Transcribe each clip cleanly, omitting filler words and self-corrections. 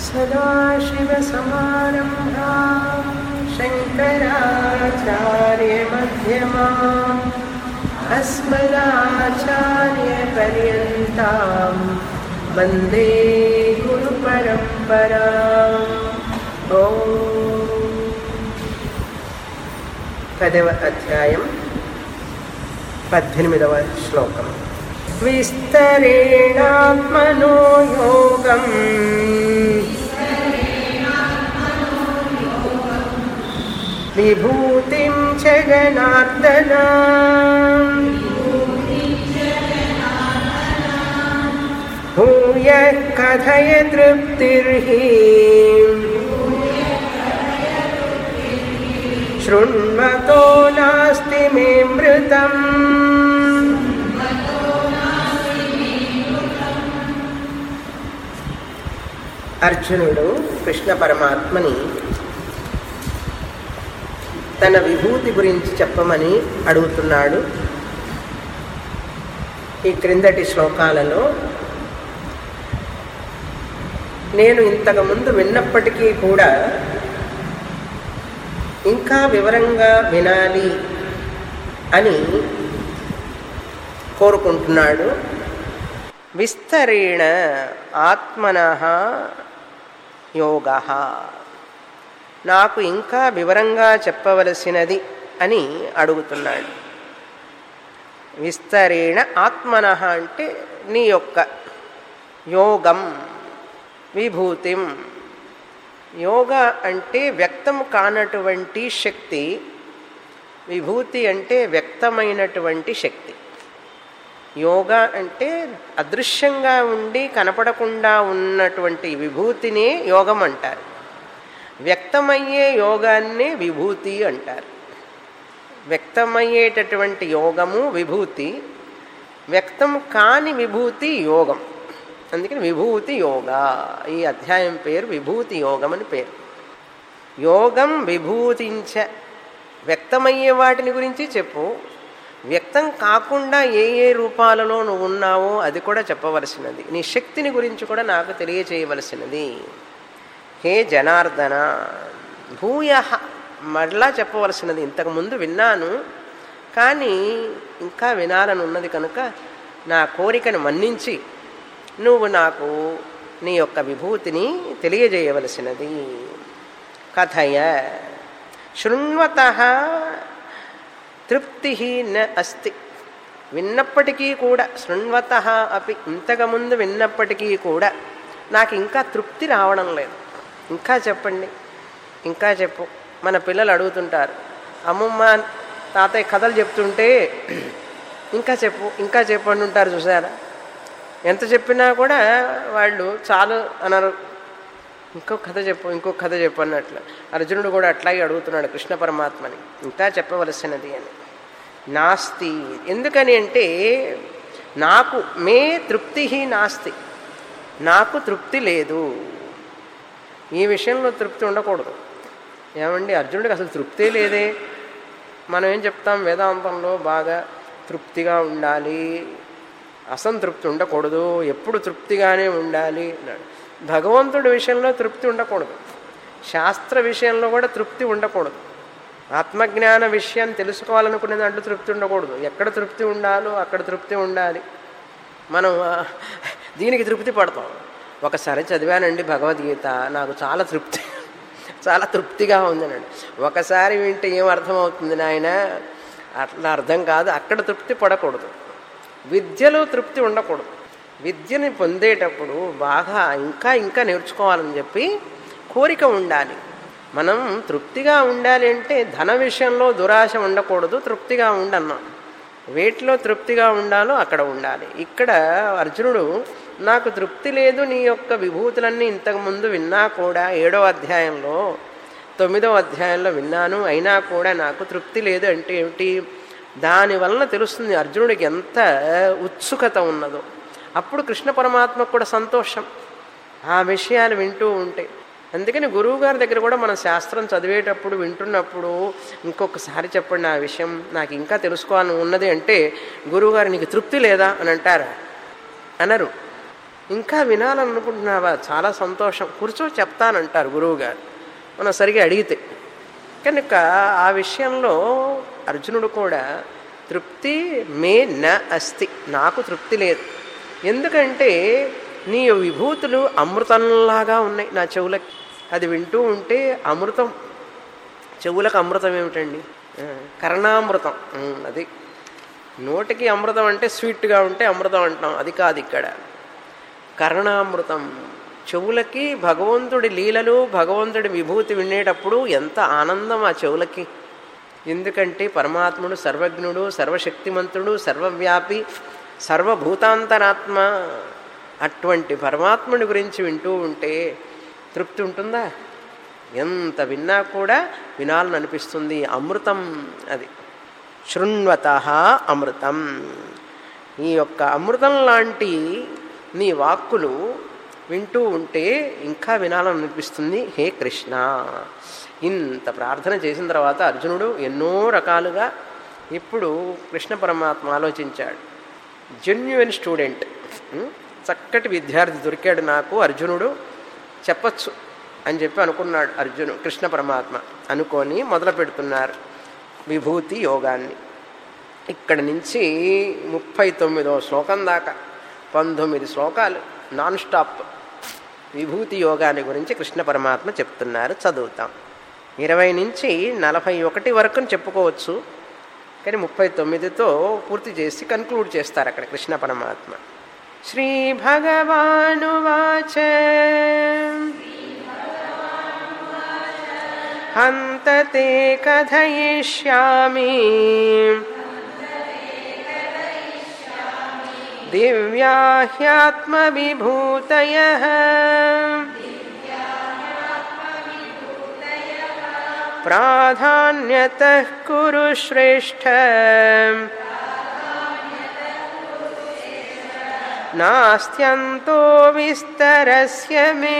सदाशिवसमारम्भां शङ्कराचार्यमध्यमाम् अस्मदाचार्यपर्यन्तां वन्दे गुरुपरम्पराम्. ఓం. 10వ అధ్యాయం 18వ శ్లోకం. విస్తరేణాత్మనో యోగం విభూతిం చ జనార్దన భూయః కథయ తృప్తిర్హి శృణ్వతో నాస్తి మే మృతం. అర్జునుడు కృష్ణ పరమాత్మని తన విభూతి గురించి చెప్పమని అడుగుతున్నాడు. ఈ క్రిందటి శ్లోకాలలో నేను ఇంతకుముందు విన్నప్పటికీ కూడా ఇంకా వివరంగా వినాలి అని కోరుకుంటున్నాడు. విస్తరేణ ఆత్మనః యోగః, నాకు ఇంకా వివరంగా చెప్పవలసినది అని అడుగుతున్నాడు. విస్తరేణ ఆత్మనః అంటే నీ యొక్క యోగం, విభూతిం. యోగ అంటే వ్యక్తం కానటువంటి శక్తి, విభూతి అంటే వ్యక్తమైనటువంటి శక్తి. యోగ అంటే అదృశ్యంగా ఉండి కనపడకుండా ఉన్నటువంటి విభూతినే యోగం అంటారు. వ్యక్తమయ్యే యోగాన్నే విభూతి అంటారు. వ్యక్తమయ్యేటటువంటి యోగము విభూతి, వ్యక్తం కాని విభూతి యోగం. అందుకని విభూతి యోగా. ఈ అధ్యాయం పేరు విభూతి యోగం అని పేరు. యోగం విభూతించ, వ్యక్తమయ్యే వాటిని గురించి చెప్పు, వ్యక్తం కాకుండా ఏ ఏ రూపాలలో నువ్వు ఉన్నావో అది కూడా చెప్పవలసినది, నీ శక్తిని గురించి కూడా నాకు తెలియచేయవలసినది. హే జనార్దన, భూయ, మరలా చెప్పవలసినది. ఇంతకుముందు విన్నాను కానీ ఇంకా వినాలని ఉన్నది కనుక నా కోరికను మన్నించి నువ్వు నాకు నీ యొక్క విభూతిని తెలియజేయవలసినది. కథయ శృణ్వతః తృప్తి న అస్తి. విన్నప్పటికీ కూడా, శృణ్వతః అపి, ఇంతకుముందు విన్నప్పటికీ కూడా నాకు ఇంకా తృప్తి రావడం లేదు. ఇంకా చెప్పండి, ఇంకా చెప్పు. మన పిల్లలు అడుగుతుంటారు, అమ్మమ్మ తాతయ్య కథలు చెప్తుంటే ఇంకా చెప్పు ఇంకా చెప్పు అంటుంటారు. చూసారా, ఎంత చెప్పినా కూడా వాళ్ళు చాలు అనరు. ఇంకో కథ చెప్పు, ఇంకో కథ చెప్పు అన్నట్లు అర్జునుడు కూడా అట్లాగే అడుగుతున్నాడు కృష్ణ పరమాత్మని, ఇంకా చెప్పవలసినది అని. నాస్తి, ఎందుకని అంటే నాకు మే తృప్తి నాస్తి, నాకు తృప్తి లేదు. ఈ విషయంలో తృప్తి ఉండకూడదు. ఏమండి, అర్జునుడికి అసలు తృప్తే లేదే. మనం ఏం చెప్తాం, వేదాంతంలో బాగా తృప్తిగా ఉండాలి, అసంతృప్తి ఉండకూడదు, ఎప్పుడు తృప్తిగానే ఉండాలి అన్నాడు. భగవంతుడి విషయంలో తృప్తి ఉండకూడదు, శాస్త్ర విషయంలో కూడా తృప్తి ఉండకూడదు, ఆత్మజ్ఞాన విషయాన్ని తెలుసుకోవాలనుకునే దాంట్లో తృప్తి ఉండకూడదు. ఎక్కడ తృప్తి ఉండాలో అక్కడ తృప్తి ఉండాలి. మనం దీనికి తృప్తి పడతాం. ఒకసారి చదివానండి భగవద్గీత, నాకు చాలా తృప్తిగా ఉందనండి. ఒకసారి వింటే ఏం అర్థమవుతుంది నాయన, అట్లా అర్థం కాదు. అక్కడ తృప్తి పడకూడదు. విద్యలో తృప్తి ఉండకూడదు. విద్యని పొందేటప్పుడు బాగా ఇంకా ఇంకా నేర్చుకోవాలని చెప్పి కోరిక ఉండాలి. మనం తృప్తిగా ఉండాలి అంటే ధన విషయంలో దురాశ ఉండకూడదు, తృప్తిగా ఉండన్నాం. వేటిలో తృప్తిగా ఉండాలో అక్కడ ఉండాలి. ఇక్కడ అర్జునుడు నాకు తృప్తి లేదు, నీ యొక్క విభూతులన్నీ ఇంతకుముందు విన్నా కూడా 7వ అధ్యాయంలో 9వ అధ్యాయంలో విన్నాను, అయినా కూడా నాకు తృప్తి లేదు అంటే ఏమిటి, దానివలన తెలుస్తుంది అర్జునుడికి ఎంత ఉత్సుకత ఉన్నదో. అప్పుడు కృష్ణ పరమాత్మకు కూడా సంతోషం ఆ విషయాలు వింటూ ఉంటే. అందుకని గురువుగారి దగ్గర కూడా మనం శాస్త్రం చదివేటప్పుడు వింటున్నప్పుడు ఇంకొకసారి చెప్పండి ఆ విషయం, నాకు ఇంకా తెలుసుకోవాలని ఉన్నది అంటే గురువుగారు నీకు తృప్తి లేదా అని అంటారా? అనరు. ఇంకా వినాలనుకుంటున్నావా? చాలా సంతోషం, కూర్చో చెప్తానంటారు గురువుగారు మనం సరిగా అడిగితే. కనుక ఆ విషయంలో అర్జునుడు కూడా తృప్తి మే న అస్తి, నాకు తృప్తి లేదు. ఎందుకంటే నీ విభూతులు అమృతంలాగా ఉన్నాయి నా చెవులకి. అది వింటూ ఉంటే అమృతం. చెవులకు అమృతం ఏమిటండి? కర్ణామృతం. అది నోటికి అమృతం అంటే స్వీట్గా ఉంటే అమృతం అంటాం, అది కాదు ఇక్కడ. కర్ణామృతం. చెవులకి భగవంతుడి లీలలు, భగవంతుడి విభూతి వినేటప్పుడు ఎంత ఆనందం ఆ చెవులకి. ఎందుకంటే పరమాత్ముడు సర్వజ్ఞుడు, సర్వశక్తిమంతుడు, సర్వవ్యాపి, సర్వభూతాంతరాత్మ. అటువంటి పరమాత్ముడి గురించి వింటూ ఉంటే తృప్తి ఉంటుందా? ఎంత విన్నా కూడా వినాలని అనిపిస్తుంది. అమృతం అది. శృణ్వతః అమృతం. ఈ యొక్క అమృతం లాంటి నీ వాక్కులు వింటూ ఉంటే ఇంకా వినాలని అనిపిస్తుంది. హే కృష్ణ. ఇంత ప్రార్థన చేసిన తర్వాత అర్జునుడు ఎన్నో రకాలుగా ఇప్పుడు కృష్ణ పరమాత్మ ఆలోచించాడు. జెన్యున్ స్టూడెంట్, చక్కటి విద్యార్థి దొరికాడు నాకు, అర్జునుడు చెప్పచ్చు అని చెప్పి అనుకున్నాడు కృష్ణ పరమాత్మ. అనుకొని మొదలు పెడుతున్నారు విభూతి యోగాన్ని. ఇక్కడి నుంచి 39వ శ్లోకం దాకా 19 శ్లోకాలు నాన్ స్టాప్ విభూతి యోగాన్ని గురించి కృష్ణ పరమాత్మ చెప్తున్నారు. చదువుతాం. 20 నుంచి 41 వరకు చెప్పుకోవచ్చు, కానీ 39తో పూర్తి చేసి కన్క్లూడ్ చేస్తారు అక్కడ కృష్ణ పరమాత్మ. శ్రీ భగవానువాచ హంతతే కథయిష్యామి దివ్యా హ్యాత్మవిభూతయః ప్రాధాన్యతః కురు శ్రేష్ఠ నాస్త్యంతో విస్తరస్య మే.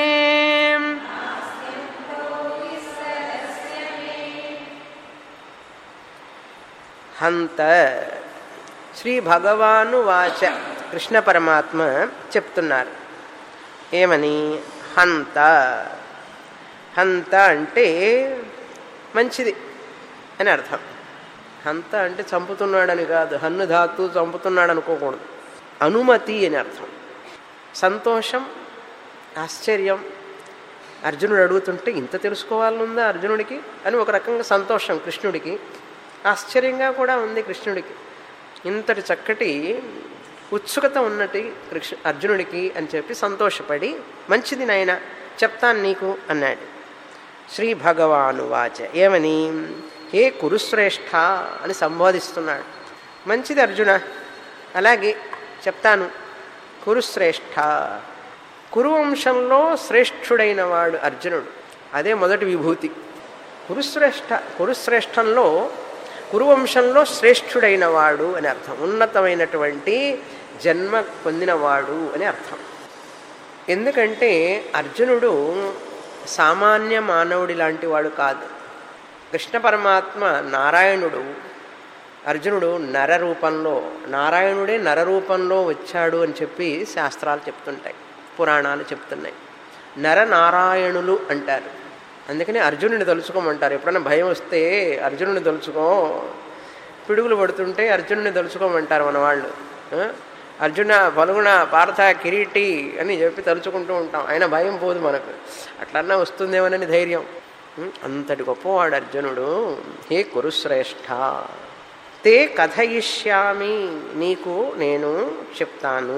హంత శ్రీ భగవాను వాచ. కృష్ణ పరమాత్మ చెప్తున్నారు ఏమని? హంత. హంత అంటే మంచిది అని అర్థం. హంత అంటే చంపుతున్నాడని కాదు, హన్ను ధాతు చంపుతున్నాడు అనుకోకూడదు. అనుమతి అని అర్థం. సంతోషం, ఆశ్చర్యం. అర్జునుడు అడుగుతుంటే ఇంత తెలుసుకోవాలనుందా అర్జునుడికి అని ఒక రకంగా సంతోషం కృష్ణుడికి, ఆశ్చర్యంగా కూడా ఉంది కృష్ణుడికి. ఇంతటి చక్కటి ఉత్సుకత ఉన్నటి అర్జునుడికి అని చెప్పి సంతోషపడి, మంచిది నాయన చెప్తాను నీకు అన్నాడు. శ్రీ భగవాను వాచ ఏమని? హే కురుశ్రేష్ఠ అని సంబోధిస్తున్నాడు. మంచిది అర్జున, అలాగే చెప్తాను. కురుశ్రేష్ఠ. కురువంశంలో శ్రేష్ఠుడైన వాడు అర్జునుడు, అదే మొదటి విభూతి. కురుశ్రేష్ఠ. కురుశ్రేష్టంలో కురువంశంలో శ్రేష్ఠుడైన వాడు అని అర్థం. ఉన్నతమైనటువంటి జన్మ పొందినవాడు అని అర్థం. ఎందుకంటే అర్జునుడు సామాన్య మానవుడి లాంటి వాడు కాదు. కృష్ణ పరమాత్మ నారాయణుడు, అర్జునుడు నర రూపంలో, నారాయణుడే నర రూపంలో వచ్చాడు అని చెప్పి శాస్త్రాలు చెప్తుంటాయి, పురాణాలు చెప్తున్నాయి. నరనారాయణులు అంటారు. అందుకని అర్జునుడిని తలుచుకోమంటారు. ఎప్పుడైనా భయం వస్తే అర్జునుడిని తలుచుకో, పిడుగులు పడుతుంటే అర్జునుడిని తలుచుకోమంటారు మన వాళ్ళు. అర్జున ఫల్గుణ పార్థ కిరీటి అని చెప్పి తలుచుకుంటూ ఉంటాం, అయినా భయం పోదు మనకు. అట్లన్నా వస్తుందేమోనని ధైర్యం. అంతటి గొప్పవాడు అర్జునుడు. హే కురుశ్రేష్ఠ. తే కథయిష్యామి, నీకు నేను చెప్తాను.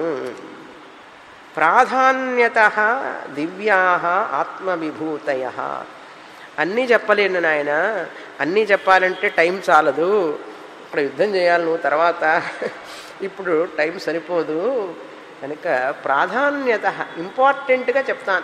ప్రాధాన్యతః దివ్యాః ఆత్మవిభూతయః. అన్నీ చెప్పలేను నాయన, అన్నీ చెప్పాలంటే టైం చాలదు. ఇప్పుడు యుద్ధం చేయాలి నువ్వు తర్వాత, ఇప్పుడు టైం సరిపోదు. కనుక ప్రాధాన్యత ఇంపార్టెంట్గా చెప్తాను.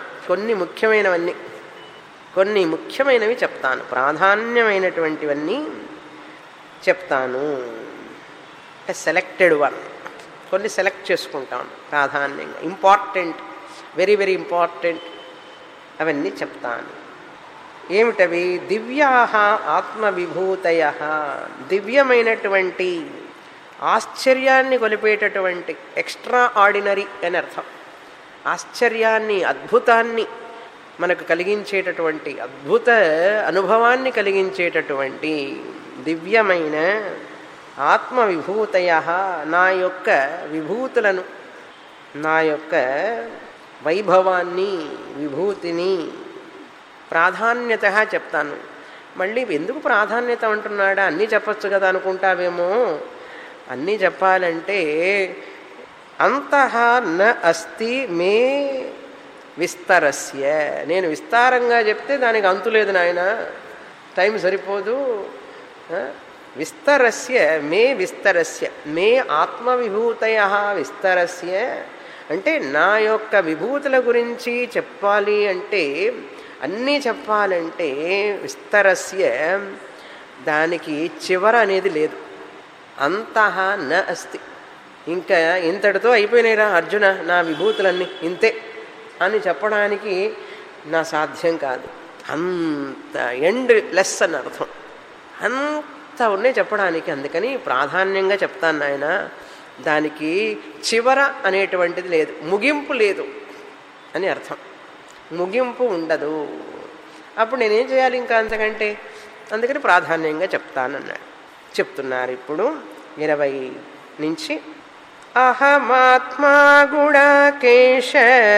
కొన్ని ముఖ్యమైనవి చెప్తాను, ప్రాధాన్యమైనటువంటివన్నీ చెప్తాను. అంటే సెలెక్టెడ్ వన్, కొన్ని సెలెక్ట్ చేసుకుంటాను ప్రాధాన్యంగా. ఇంపార్టెంట్, వెరీ వెరీ ఇంపార్టెంట్, అవన్నీ చెప్తాను. ఏమిటవి? దివ్యాః ఆత్మవిభూతయః. దివ్యమైనటువంటి, ఆశ్చర్యాన్ని కొలిపేటటువంటి, ఎక్స్ట్రా ఆర్డినరీ అని అర్థం. ఆశ్చర్యాన్ని, అద్భుతాన్ని మనకు కలిగించేటటువంటి, అద్భుత అనుభవాన్ని కలిగించేటటువంటి దివ్యమైన ఆత్మవిభూతయ, నా యొక్క విభూతులను, నా యొక్క వైభవాన్ని, విభూతిని ప్రాధాన్యత చెప్తాను. మళ్ళీ ఎందుకు ప్రాధాన్యత అంటున్నాడా, అన్నీ చెప్పచ్చు కదా అనుకుంటావేమో. అన్నీ చెప్పాలంటే అంతః న అస్తి మే విస్తరస్య, నేను విస్తారంగా చెప్తే దానికి అంతు లేదు నాయన, టైం సరిపోదు. విస్తరస్య మే విస్తరస్య, మే ఆత్మవిభూతయ విస్తరస్య అంటే నా యొక్క విభూతుల గురించి చెప్పాలి అంటే, అన్నీ చెప్పాలంటే విస్తరస్య దానికి చివర అనేది లేదు. అంతః న అస్తి, ఇంకా ఇంతటితో అయిపోయినాయిరా అర్జున నా విభూతులన్నీ ఇంతే అని చెప్పడానికి నా సాధ్యం కాదు. అంత ఎండ్ లెస్ అని అర్థం, అంత ఉన్నాయి చెప్పడానికి. అందుకని ప్రాధాన్యంగా చెప్తాను నాయన, దానికి చివర అనేటువంటిది లేదు, ముగింపు లేదు అని అర్థం. ముగింపు ఉండదు. అప్పుడు నేనేం చేయాలి ఇంకా అంతకంటే? అందుకని ప్రాధాన్యంగా చెప్తానన్నాడు. చెప్తున్నారు ఇప్పుడు 20 నుంచి. అహమాత్మా గుణాకేశ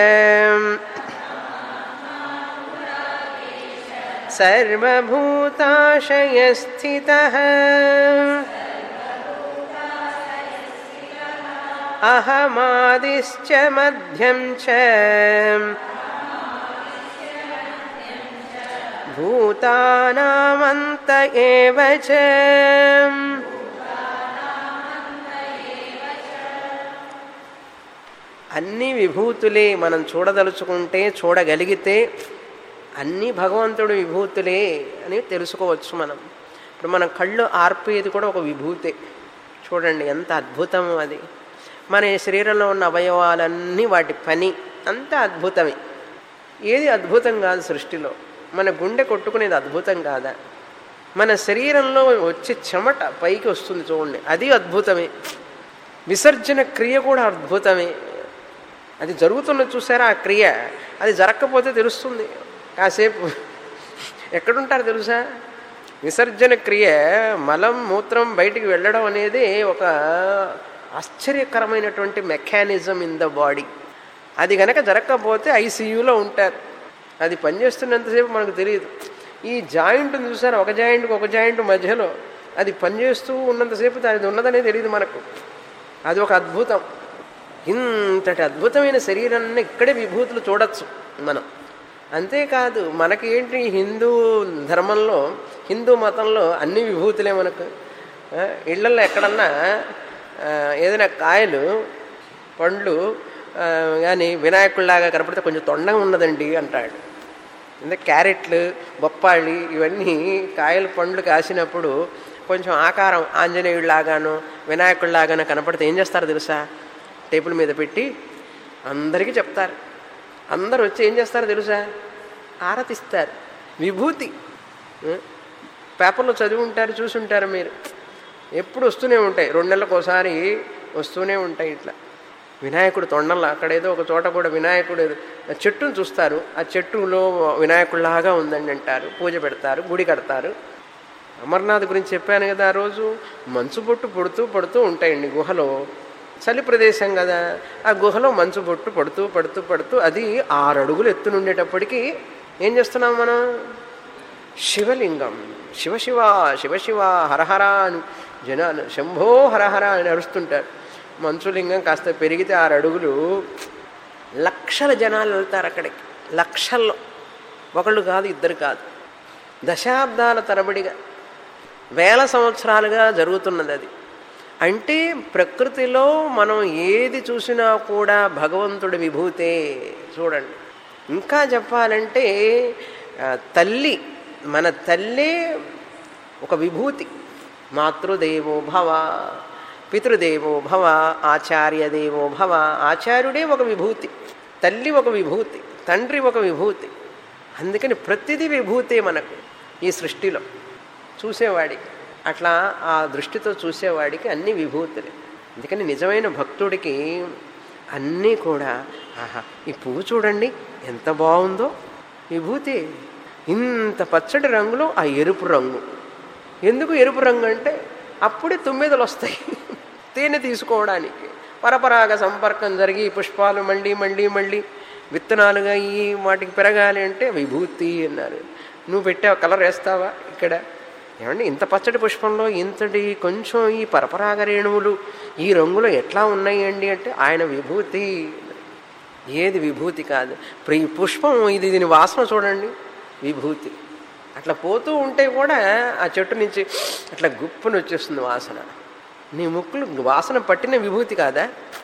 సర్వభూతాశయస్థితః అహమాదిశ్చ మధ్యం చ భూతానామంత ఏవ చ. అన్ని విభూతులే మనం చూడదలుచుకుంటే, చూడగలిగితే అన్నీ భగవంతుడి విభూతులే అని తెలుసుకోవచ్చు మనం. ఇప్పుడు మన కళ్ళు ఆర్పేది కూడా ఒక విభూతే. చూడండి ఎంత అద్భుతం అది. మన శరీరంలో ఉన్న అవయవాలన్నీ వాటి పని అంత అద్భుతమే. ఏది అద్భుతం కాదు సృష్టిలో? మన గుండె కొట్టుకునేది అద్భుతం కాదా? మన శరీరంలో వచ్చే చెమట పైకి వస్తుంది చూడండి, అది అద్భుతమే. విసర్జన క్రియ కూడా అద్భుతమే. అది జరుగుతున్నది చూసారా ఆ క్రియ, అది జరగకపోతే తెలుస్తుంది. కాసేపు ఎక్కడుంటారు తెలుసా? విసర్జన క్రియ, మలం మూత్రం బయటికి వెళ్ళడం అనేది ఒక ఆశ్చర్యకరమైనటువంటి మెకానిజం ఇన్ ద బాడీ. అది కనుక జరగకపోతే ఐసీయూలో ఉంటారు. అది పనిచేస్తున్నంతసేపు మనకు తెలియదు. ఈ జాయింట్ చూసారా, ఒక జాయింట్కి ఒక జాయింట్ మధ్యలో అది పనిచేస్తూ ఉన్నంతసేపు అది ఉన్నదనే తెలియదు మనకు. అది ఒక అద్భుతం. ఇంతటి అద్భుతమైన శరీరాన్ని ఇక్కడే విభూతులు చూడొచ్చు మనం. అంతేకాదు మనకి ఏంటి, హిందూ ధర్మంలో, హిందూ మతంలో అన్ని విభూతులే మనకు. ఇళ్లల్లో ఎక్కడన్నా ఏదైనా కాయలు, పండ్లు కానీ వినాయకుడిలాగా కనపడితే కొంచెం తొండగా ఉన్నదండి అంటాడు. అంటే క్యారెట్లు, బొప్పాళి ఇవన్నీ కాయలు పండ్లు కాసినప్పుడు కొంచెం ఆకారం ఆంజనేయుడిలాగాను వినాయకుడిలాగానో కనపడితే ఏం చేస్తారో తెలుసా? టేబుల్ మీద పెట్టి అందరికీ చెప్తారు. అందరూ వచ్చి ఏం చేస్తారో తెలుసా? ఆరతిస్తారు. విభూతి పేపర్లో చదివి ఉంటారు, చూసి ఉంటారు మీరు. ఎప్పుడు వస్తూనే ఉంటాయి, 2 నెలలకు ఒకసారి వస్తూనే ఉంటాయి ఇట్లా. వినాయకుడు తొండంలో అక్కడేదో ఒక చోట కూడా వినాయకుడు చెట్టును చూస్తారు, ఆ చెట్టులో వినాయకుడిలాగా ఉందండి అంటారు, పూజ పెడతారు, గుడి కడతారు. అమర్నాథ్ గురించి చెప్పాను కదా ఆ రోజు. మంచు బొట్టు పడుతూ పడుతూ ఉంటాయండి గుహలో. చలి ప్రదేశం కదా, ఆ గుహలో మంచు బొట్టు పడుతూ పడుతూ పడుతూ అది 6 అడుగులు ఎత్తునుండేటప్పటికీ ఏం చేస్తున్నాం మనం? శివలింగం, శివశివ శివశివ హరహర అని జనాలు శంభో హరహర అని అరుస్తుంటారు. మంచులింగం కాస్త పెరిగితే 6 అడుగులు, లక్షల జనాలు వెళ్తారు అక్కడికి. లక్షల్లో, ఒకళ్ళు కాదు, ఇద్దరు కాదు, దశాబ్దాల తరబడిగా, వేల సంవత్సరాలుగా జరుగుతున్నది అది. అంటే ప్రకృతిలో మనం ఏది చూసినా కూడా భగవంతుడి విభూతే. చూడండి, ఇంకా చెప్పాలంటే తల్లి, మన తల్లే ఒక విభూతి. మాతృదేవో భవ, పితృదేవో భవ, ఆచార్యదేవో భవ. ఆచార్యుడే ఒక విభూతి, తల్లి ఒక విభూతి, తండ్రి ఒక విభూతి. అందుకని ప్రతిదీ విభూతే మనకు ఈ సృష్టిలో చూసేవాడికి. అట్లా ఆ దృష్టితో చూసేవాడికి అన్ని విభూతులే. అందుకని నిజమైన భక్తుడికి అన్నీ కూడా ఆహా, ఈ పువ్వు చూడండి ఎంత బాగుందో, విభూతి ఇంత పచ్చడి రంగులో ఆ ఎరుపు రంగు. ఎందుకు ఎరుపు రంగు అంటే అప్పుడే తుమ్మెదలు వస్తాయి తేనె తీసుకోవడానికి. పరపరాగ సంపర్కం జరిగి పుష్పాలు మళ్ళీ మళ్ళీ మళ్ళీ విత్తనాలుగా ఈ వాటికి పెరగాలి అంటే విభూతి అన్నారు. నువ్వు పెట్టావు, కలర్ వేస్తావా ఇక్కడ? ఏమండి ఇంత పచ్చడి పుష్పంలో ఇంతటి కొంచెం ఈ పరపరాగ రేణువులు ఈ రంగులో ఎట్లా ఉన్నాయండి అంటే ఆయన విభూతి. ఏది విభూతి కాదు. ఈ పుష్పం ఇది, దీని వాసన చూడండి విభూతి. అట్లా పోతూ ఉంటే కూడా ఆ చెట్టు నుంచి అట్లా గుప్పుని వచ్చేస్తుంది వాసన. నీ ముక్కులు వాసన పట్టిన విభూతి కాదా?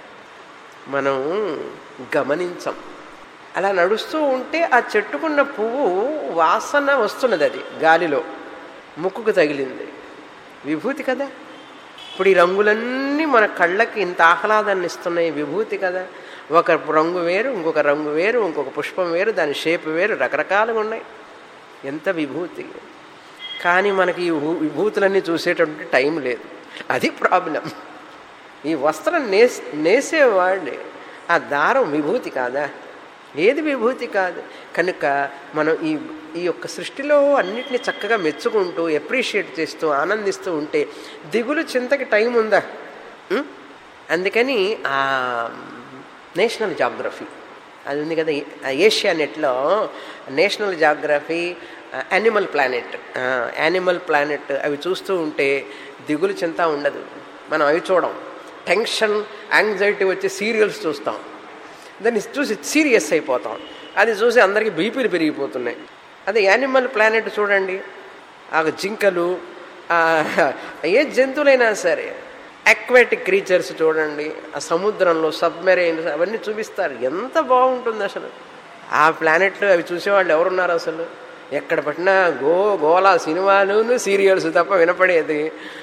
మనం గమనించం. అలా నడుస్తూ ఉంటే ఆ చెట్టుకున్న పువ్వు వాసన వస్తున్నది, అది గాలిలో ముక్కుకు తగిలింది, విభూతి కదా. ఇప్పుడు ఈ రంగులన్నీ మన కళ్ళకి ఇంత ఆహ్లాదాన్ని ఇస్తున్నాయి, విభూతి కదా. ఒక రంగు వేరు, ఇంకొక రంగు వేరు, ఇంకొక పుష్పం వేరు, దాని షేప్ వేరు, రకరకాలుగా ఉన్నాయి. ఎంత విభూతి. కానీ మనకి ఈ విభూతులన్నీ చూసేటువంటి టైం లేదు. అది ప్రాబ్లం. ఈ వస్త్రం నేసేవాళ్ళే ఆ దారం విభూతి కాదా? ఏది విభూతి కాదు. కనుక మనం ఈ యొక్క సృష్టిలో అన్నిటినీ చక్కగా మెచ్చుకుంటూ అప్రిషియేట్ చేస్తూ ఆనందిస్తూ ఉంటే దిగులు చింతకి టైం ఉందా? అందుకని ఆ నేషనల్ జాగ్రఫీ అది ఉంది కదా, ఏషియా నెట్లో నేషనల్ జాగ్రఫీ యానిమల్ ప్లానెట్ అవి చూస్తూ ఉంటే దిగులు చింత ఉండదు. మనం అవి చూడం. టెన్షన్ యాంగ్జైటీ వచ్చే సీరియల్స్ చూస్తాం, దాన్ని చూసి సీరియస్ అయిపోతాం. అది చూసి అందరికీ బీపీలు పెరిగిపోతున్నాయి. అదే యానిమల్ ప్లానెట్ చూడండి, ఆ జింకలు, ఏ జంతువులైనా సరే, అక్వాటిక్ క్రీచర్స్ చూడండి, ఆ సముద్రంలో సబ్మెరైన్స్ అవన్నీ చూపిస్తారు. ఎంత బాగుంటుంది అసలు ఆ ప్లానెట్లో. అవి చూసేవాళ్ళు ఎవరున్నారు అసలు? ఎక్కడ పట్టినా గోలా సినిమాలు సీరియల్స్ తప్ప వినపడేది.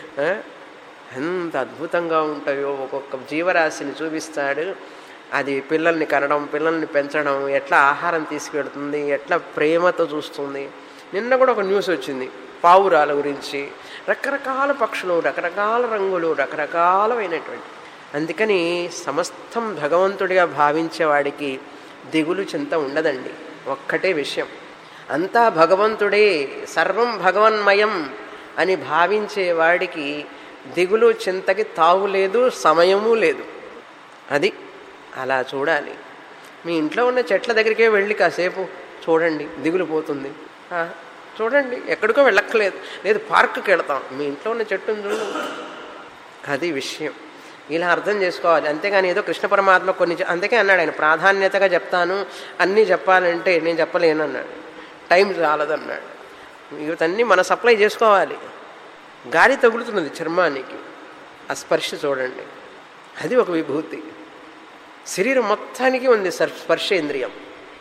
ఎంత అద్భుతంగా ఉంటాయో. ఒక్కొక్క జీవరాశిని చూపిస్తాడు. అది పిల్లల్ని కనడం, పిల్లల్ని పెంచడం, ఎట్లా ఆహారం తీసుకెడుతుంది, ఎట్లా ప్రేమతో చూస్తుంది. నిన్న కూడా ఒక న్యూస్ వచ్చింది పావురాల గురించి. రకరకాల పక్షులు, రకరకాల రంగులు, రకరకాలమైనటువంటి. అందుకని సమస్తం భగవంతుడిగా భావించేవాడికి దిగులు చింత ఉండదండి. ఒక్కటే విషయం, అంతా భగవంతుడే, సర్వం భగవన్మయం అని భావించేవాడికి దిగులు చింతకి తావు లేదు, సమయము లేదు. అది అలా చూడాలి. మీ ఇంట్లో ఉన్న చెట్ల దగ్గరికే వెళ్ళి కాసేపు చూడండి, దిగులు పోతుంది. చూడండి, ఎక్కడికో వెళ్ళక్కలేదు. లేదు పార్కుకి వెళతాం, మీ ఇంట్లో ఉన్న చెట్టును చూడు. అది విషయం. ఇలా అర్థం చేసుకోవాలి. అంతేగాని ఏదో కృష్ణ పరమాత్మ కొన్ని అందుకే అన్నాడు ఆయన, ప్రాధాన్యతగా చెప్తాను, అన్నీ చెప్పాలంటే నేను చెప్పలేను అన్నాడు. టైం చాలదన్నాడు. ఇవన్నీ మనం సప్లై చేసుకోవాలి. గాలి తగులుతున్నది చర్మానికి, ఆ స్పర్శ చూడండి, అది ఒక విభూతి. శరీరం మొత్తానికి ఉంది స్పర్శేంద్రియం.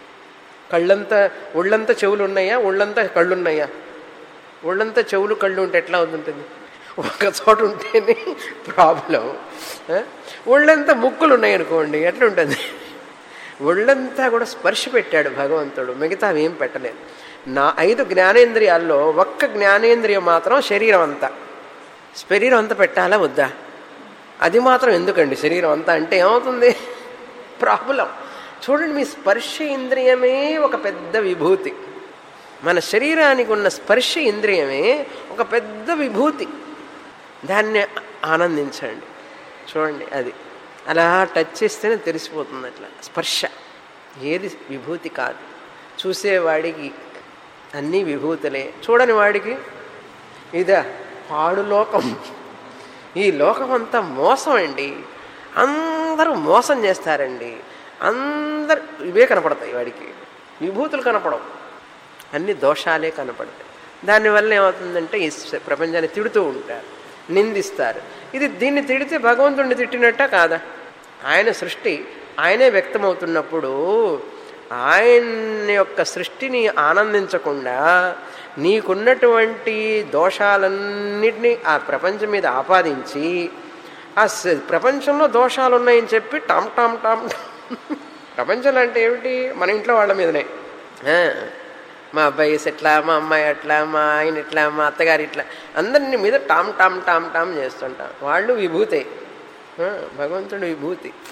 ఒళ్ళంతా చెవులు ఉన్నాయా, ఒళ్ళంతా కళ్ళున్నాయా? ఒళ్ళంతా చెవులు కళ్ళు ఉంటే ఎట్లా ఉంటుంది? ఒక చోట ఉంటేనే ప్రాబ్లం. ఒళ్ళంతా ముక్కులు ఉన్నాయనుకోండి ఎట్లుంటుంది? ఒళ్ళంతా కూడా స్పర్శ పెట్టాడు భగవంతుడు, మిగతా ఏం పెట్టలేదు. 5 జ్ఞానేంద్రియాల్లో ఒక్క జ్ఞానేంద్రియం మాత్రం శరీరం అంతా. శరీరం అంతా పెట్టాలా వద్దా? అది మాత్రం ఎందుకండి శరీరం అంతా అంటే ఏమవుతుంది? ప్రాబ్లం. చూడండి, మీ స్పర్శ ఇంద్రియమే ఒక పెద్ద విభూతి. మన శరీరానికి ఉన్న స్పర్శ ఇంద్రియమే ఒక పెద్ద విభూతి. దాన్ని ఆనందించండి. చూడండి, అది అలా టచ్ చేస్తేనే తెలిసిపోతుంది. అట్లా స్పర్శ ఏది విభూతి కాదు. చూసేవాడికి అన్నీ విభూతులే, చూడని వాడికి ఇదా పాడు లోకం. ఈ లోకం అంతా మోసం అండి. అందరూ మోసం చేస్తారండి. అందరు ఇవే కనపడతాయి వాడికి, విభూతులు కనపడవు, అన్ని దోషాలే కనపడతాయి. దానివల్ల ఏమవుతుందంటే ఈ ప్రపంచాన్ని తిడుతూ ఉంటారు, నిందిస్తారు. దీన్ని తిడితే భగవంతుడిని తిట్టినట్ట కాదా? ఆయన సృష్టి ఆయనే వ్యక్తమవుతున్నప్పుడు ఆయన యొక్క సృష్టిని ఆనందించకుండా నీకున్నటువంటి దోషాలన్నిటినీ ఆ ప్రపంచం మీద ఆపాదించి ఆ ప్రపంచంలో దోషాలు ఉన్నాయని చెప్పి టామ్ టామ్ టామ్ ప్రపంచంలో అంటే ఏమిటి? మన ఇంట్లో వాళ్ళ మీదనే. మా అబ్బాయి ఎట్లా, మా అమ్మాయి అట్లా, మా ఆయన ఇట్లా, మా అత్తగారి ఇట్లా, అందరిని మీద టామ్ టామ్ టామ్ టామ్ చేస్తుంటాం. వాళ్ళు విభూతే, భగవంతుడు విభూతి.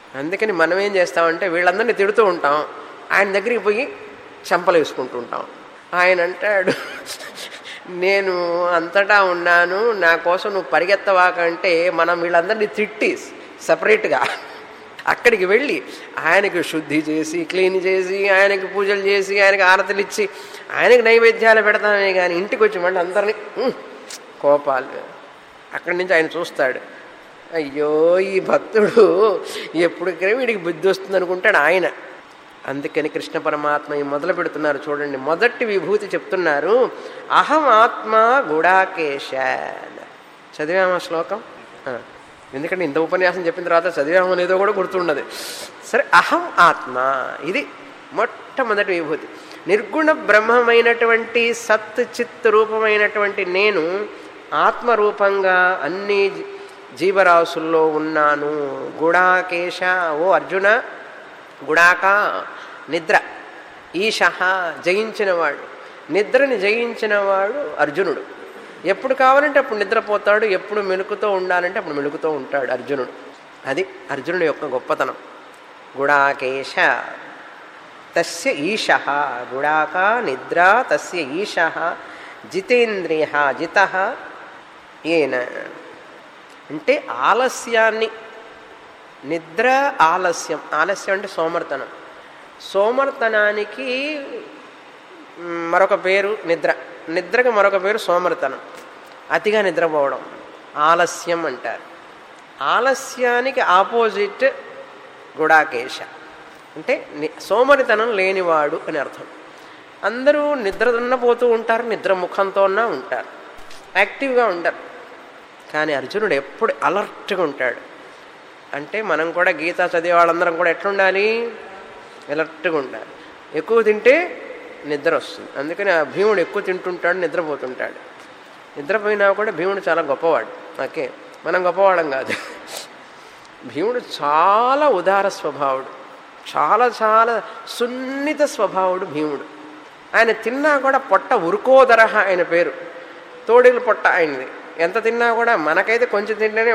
అందుకని మనం ఏం చేస్తామంటే వీళ్ళందరినీ తిడుతూ ఉంటాం, ఆయన దగ్గరికి పోయి చెంపలు వేసుకుంటూ ఉంటాం. ఆయన అంటాడు, నేను అంతటా ఉన్నాను, నా కోసం నువ్వు పరిగెత్తవాకంటే మనం వీళ్ళందరినీ తిట్టి సపరేట్గా అక్కడికి వెళ్ళి ఆయనకి శుద్ధి చేసి క్లీన్ చేసి ఆయనకి పూజలు చేసి ఆయనకి ఆరతులు ఇచ్చి ఆయనకి నైవేద్యాలు పెడతామే కానీ ఇంటికి వచ్చి మళ్ళీ అందరినీ కోపాలు. అక్కడి నుంచి ఆయన చూస్తాడు, అయ్యో ఈ భక్తుడు ఎప్పటికీ వీడికి బుద్ధి వస్తుంది అనుకుంటాడు ఆయన. అందుకని కృష్ణ పరమాత్మ మొదలు పెడుతున్నారు చూడండి. మొదటి విభూతి చెప్తున్నారు, అహం ఆత్మ గుడాకేశ. చదివామా శ్లోకం? ఎందుకంటే ఇంత ఉపన్యాసం చెప్పిన తర్వాత చదివామో లేదో కూడా గుర్తుండదు. సరే, అహం ఆత్మ ఇది మొట్టమొదటి విభూతి. నిర్గుణ బ్రహ్మమైనటువంటి సత్ చిత్ రూపమైనటువంటి నేను ఆత్మరూపంగా అన్ని జీవరాశుల్లో ఉన్నాను. గుడాకేశ, ఓ అర్జున, గుడాక నిద్ర, ఈశ జయించినవాడు, నిద్రని జయించినవాడు అర్జునుడు. ఎప్పుడు కావాలంటే అప్పుడు నిద్రపోతాడు, ఎప్పుడు మెలుకుతో ఉండాలంటే అప్పుడు మెలుకుతో ఉంటాడు అర్జునుడు. అది అర్జునుడి యొక్క గొప్పతనం. గుడాకేశ తస్య ఈశ, గుడాక నిద్ర తస్య ఈశ, జితేంద్రియ జిత ఏన అంటే ఆలస్యాన్ని, నిద్ర ఆలస్యం, ఆలస్యం అంటే సోమర్తనం, సోమర్తనానికి మరొక పేరు నిద్ర, నిద్రకు మరొక పేరు సోమర్తనం, అతిగా నిద్రపోవడం ఆలస్యం అంటారు. ఆలస్యానికి ఆపోజిట్ గుడాకేశ అంటే సోమరితనం లేనివాడు అని అర్థం. అందరూ నిద్రపోతూ ఉంటారు, నిద్ర ముఖంతో ఉంటారు, యాక్టివ్గా ఉండరు. కానీ అర్జునుడు ఎప్పుడు అలర్ట్గా ఉంటాడు. అంటే మనం కూడా గీత చదివే వాళ్ళందరం కూడా ఎట్లుండాలి? అలర్ట్గా ఉండాలి. ఎక్కువ తింటే నిద్ర వస్తుంది. అందుకని ఆ భీముడు ఎక్కువ తింటుంటాడు, నిద్రపోతుంటాడు. నిద్రపోయినా కూడా భీముడు చాలా గొప్పవాడు. ఓకే, మనం గొప్పవాళ్ళం కాదు. భీముడు చాలా ఉదార స్వభావుడు, చాలా చాలా సున్నిత స్వభావుడు భీముడు. ఆయన తిన్నా కూడా పొట్ట ఉరుకోదర ఆయన పేరు, తోడేలు పొట్ట ఆయనది. ఎంత తిన్నా కూడా మనకైతే కొంచెం తింటేనే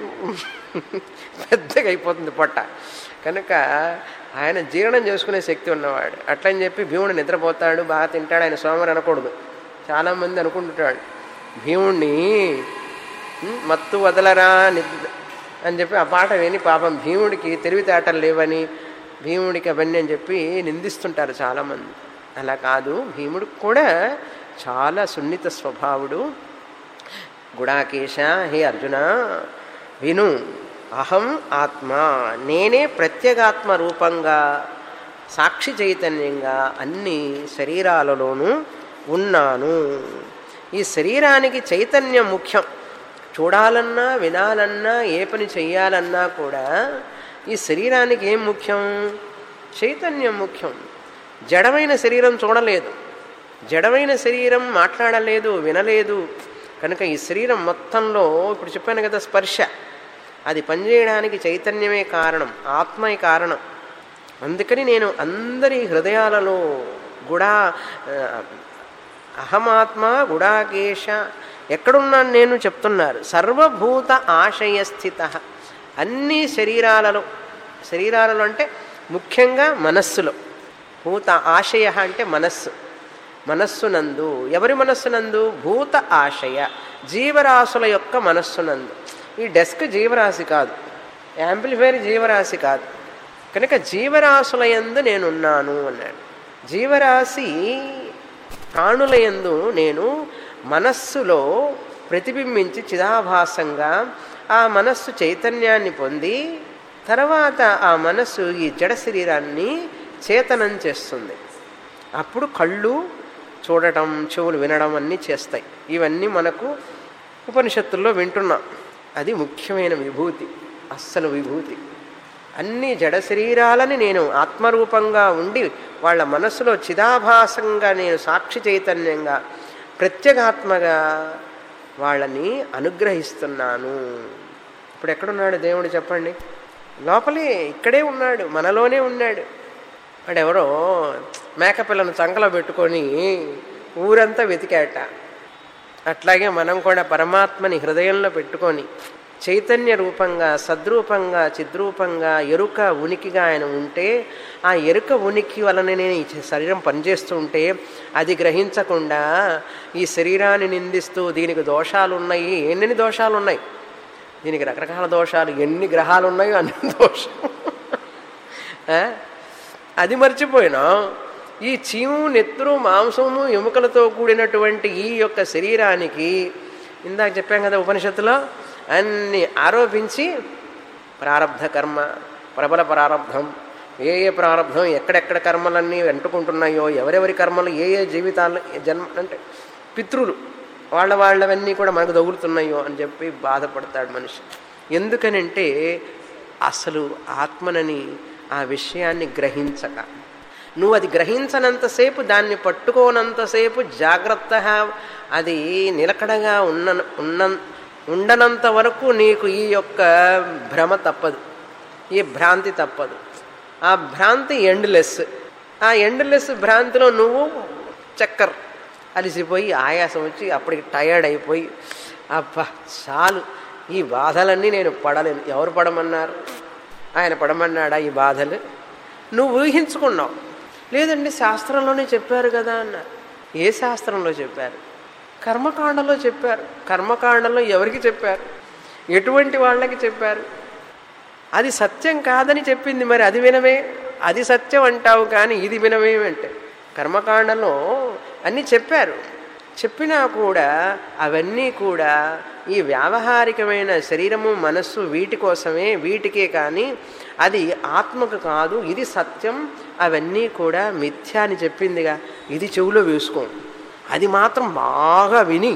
పెద్దగా అయిపోతుంది పొట్ట. కనుక ఆయన జీర్ణం చేసుకునే శక్తి ఉన్నవాడు. అట్లని చెప్పి భీముడు నిద్రపోతాడు, బాగా తింటాడు, ఆయన సోమరి అనకూడదు. చాలామంది అనుకుంటుంటాడు భీముడిని మత్తు వదలరా నిద్ర అని చెప్పి ఆ పాట విని పాపం భీముడికి తెలివితేటలు లేవని, భీముడికి అవన్నీ అని చెప్పి నిందిస్తుంటారు చాలామంది. అలా కాదు, భీముడికి కూడా చాలా సున్నిత స్వభావుడు. గుడాకేశ, హే అర్జున విను, అహం ఆత్మ, నేనే ప్రత్యేగాత్మ రూపంగా సాక్షి చైతన్యంగా అన్ని శరీరాలలోనూ ఉన్నాను. ఈ శరీరానికి చైతన్యం ముఖ్యం. చూడాలన్నా వినాలన్నా ఏ పని చెయ్యాలన్నా కూడా ఈ శరీరానికి ఏం ముఖ్యం? చైతన్యం ముఖ్యం. జడమైన శరీరం చూడలేదు, జడమైన శరీరం మాట్లాడలేదు, వినలేదు. కనుక ఈ శరీరం మొత్తంలో ఇప్పుడు చెప్పాను కదా స్పర్శ, అది పనిచేయడానికి చైతన్యమే కారణం, ఆత్మే కారణం. అందుకని నేను అందరి హృదయాలలో గుడా అహమాత్మ గుడాకేశ ఎక్కడున్నాను నేను చెప్తున్నారు. సర్వభూత ఆశయస్థిత, అన్ని శరీరాలలో, శరీరాలలో అంటే ముఖ్యంగా మనస్సులో. భూత ఆశయ అంటే మనస్సు, మనస్సునందు. ఎవరి మనస్సునందు? భూత ఆశయ, జీవరాశుల యొక్క మనస్సునందు. ఈ డెస్క్ జీవరాశి కాదు, యాంప్లిఫైర్ జీవరాశి కాదు. కనుక జీవరాశుల యందు నేనున్నాను అన్నాడు. జీవరాశి ప్రాణుల యందు నేను మనస్సులో ప్రతిబింబించి చిదాభాసంగా ఆ మనస్సు చైతన్యాన్ని పొంది తర్వాత ఆ మనస్సు ఈ జడ శరీరాన్ని చేతనం చేస్తుంది. అప్పుడు కళ్ళు చూడటం, చెవులు వినడం అన్నీ చేస్తాయి. ఇవన్నీ మనకు ఉపనిషత్తుల్లో వింటున్నాం. అది ముఖ్యమైన విభూతి, అస్సలు విభూతి. అన్ని జడ శరీరాలని నేను ఆత్మరూపంగా ఉండి వాళ్ళ మనస్సులో చిదాభాసంగా నేను సాక్షి చైతన్యంగా ప్రత్యేగాత్మగా వాళ్ళని అనుగ్రహిస్తున్నాను. ఇప్పుడు ఎక్కడున్నాడు దేవుడు చెప్పండి? లోపలే, ఇక్కడే ఉన్నాడు, మనలోనే ఉన్నాడు. వాడెవరో మేకపిల్లను చంకలో పెట్టుకొని ఊరంతా వెతికాట. అట్లాగే మనం కూడా పరమాత్మని హృదయంలో పెట్టుకొని చైతన్య రూపంగా, సద్రూపంగా, చిద్రూపంగా, ఎరుక ఉనికిగా ఆయన ఉంటే, ఆ ఎరుక ఉనికి వలననే ఈ శరీరం పనిచేస్తూ ఉంటే అది గ్రహించకుండా ఈ శరీరాన్ని నిందిస్తూ దీనికి దోషాలు ఉన్నాయి, ఎన్ని దోషాలు ఉన్నాయి, దీనికి రకరకాల దోషాలు, ఎన్ని గ్రహాలు ఉన్నాయో అన్ని దోషం. అది మర్చిపోయినాం. ఈ చీము, నెత్తురు, మాంసము, ఎముకలతో కూడినటువంటి ఈ యొక్క శరీరానికి ఇందాక చెప్పాం కదా ఉపనిషత్తులో, అన్ని ఆరోపించి ప్రారబ్ధ కర్మ, ప్రబల ప్రారబ్ధం, ఏ ప్రారబ్ధం ఎక్కడెక్కడ కర్మలన్నీ అంటుకుంటున్నాయో, ఎవరెవరి కర్మలు ఏ జీవితాలు జన్మ అంటే పితృలు వాళ్ళవన్నీ కూడా మనకు తగులుతున్నాయో అని చెప్పి బాధపడతాడు మనిషి. ఎందుకనంటే అసలు ఆత్మనని ఆ విషయాన్ని గ్రహించక, నువ్వు అది గ్రహించనంతసేపు, దాన్ని పట్టుకోనంతసేపు, జాగ్రత్తగా అది నిలకడగా ఉండనంత వరకు నీకు ఈ యొక్క భ్రమ తప్పదు, ఈ భ్రాంతి తప్పదు. ఆ భ్రాంతి ఎండ్లెస్. ఆ ఎండ్లెస్ భ్రాంతిలో నువ్వు చక్కర్ అలిసిపోయి ఆయాసం వచ్చి అప్పటికి టయర్డ్ అయిపోయి, అబ్బా చాలు, ఈ బాధలన్నీ నేను పడలేను. ఎవరు పడమన్నారు? ఆయన పడమన్నాడా ఈ బాధలు? నువ్వు ఊహించుకున్నావు. లేదండి శాస్త్రంలోనే చెప్పారు కదా అన్నారు. ఏ శాస్త్రంలో చెప్పారు? కర్మకాండలో చెప్పారు. కర్మకాండలో ఎవరికి చెప్పారు? ఎటువంటి వాళ్ళకి చెప్పారు? అది సత్యం కాదని చెప్పింది, మరి అది వినవే. అది సత్యం అంటావు కానీ ఇది వినవేమంటే, కర్మకాండలో అన్నీ చెప్పారు. చెప్పినా కూడా అవన్నీ కూడా ఈ వ్యావహారికమైన శరీరము, మనస్సు వీటి కోసమే, వీటికే కానీ అది ఆత్మకు కాదు, ఇది సత్యం, అవన్నీ కూడా మిథ్య అని చెప్పిందిగా. ఇది చెవులో వేసుకో, అది మాత్రం బాగా విని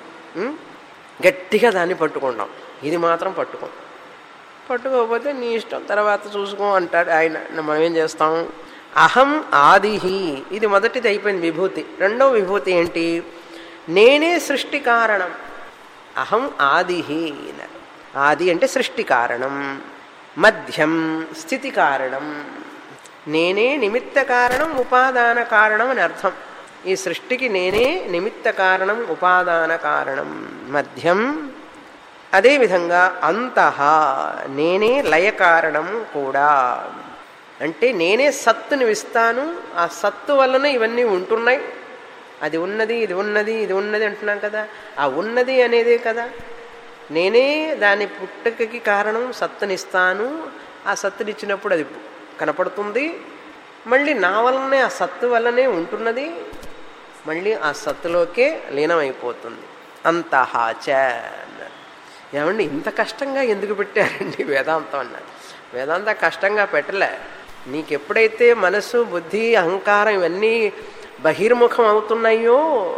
గట్టిగా దాన్ని పట్టుకుంటాం. ఇది మాత్రం పట్టుకోకపోతే నీ ఇష్టం, తర్వాత చూసుకో అంటాడు ఆయన. మనం ఏం చేస్తాం? అహం ఆదిహి, ఇది మొదటిది అయిపోయింది విభూతి. రెండో విభూతి ఏంటి? నేనే సృష్టి కారణం. అహం ఆదిహి, ఆది అంటే సృష్టి కారణం, మధ్యం స్థితి కారణం, నేనే నిమిత్త కారణం, ఉపాదాన కారణం అని అర్థం. ఈ సృష్టికి నేనే నిమిత్త కారణం, ఉపాదాన కారణం, మధ్యం. అదేవిధంగా అంతః, నేనే లయ కారణం కూడా. అంటే నేనే సత్తుని ఇస్తాను, ఆ సత్తు వలన ఇవన్నీ ఉంటున్నాయి. అది ఉన్నది, ఇది ఉన్నది, ఇది ఉన్నది అంటున్నాం కదా, ఆ ఉన్నది అనేదే కదా. నేనే దాని పుట్టుకకి కారణం, సత్తునిస్తాను. ఆ సత్తునిచ్చినప్పుడు అది కనపడుతుంది. మళ్ళీ నా వల్లనే, ఆ సత్తు వల్లనే ఉంటున్నది. మళ్ళీ ఆ సత్తులోకే లీనమైపోతుంది. అంతహాచ. ఏమండి ఇంత కష్టంగా ఎందుకు పెట్టారండి వేదాంతం అన్నారు? వేదాంతం కష్టంగా పెట్టలే. నీకెప్పుడైతే మనసు, బుద్ధి, అహంకారం ఇవన్నీ బహిర్ముఖం అవుతున్నాయో,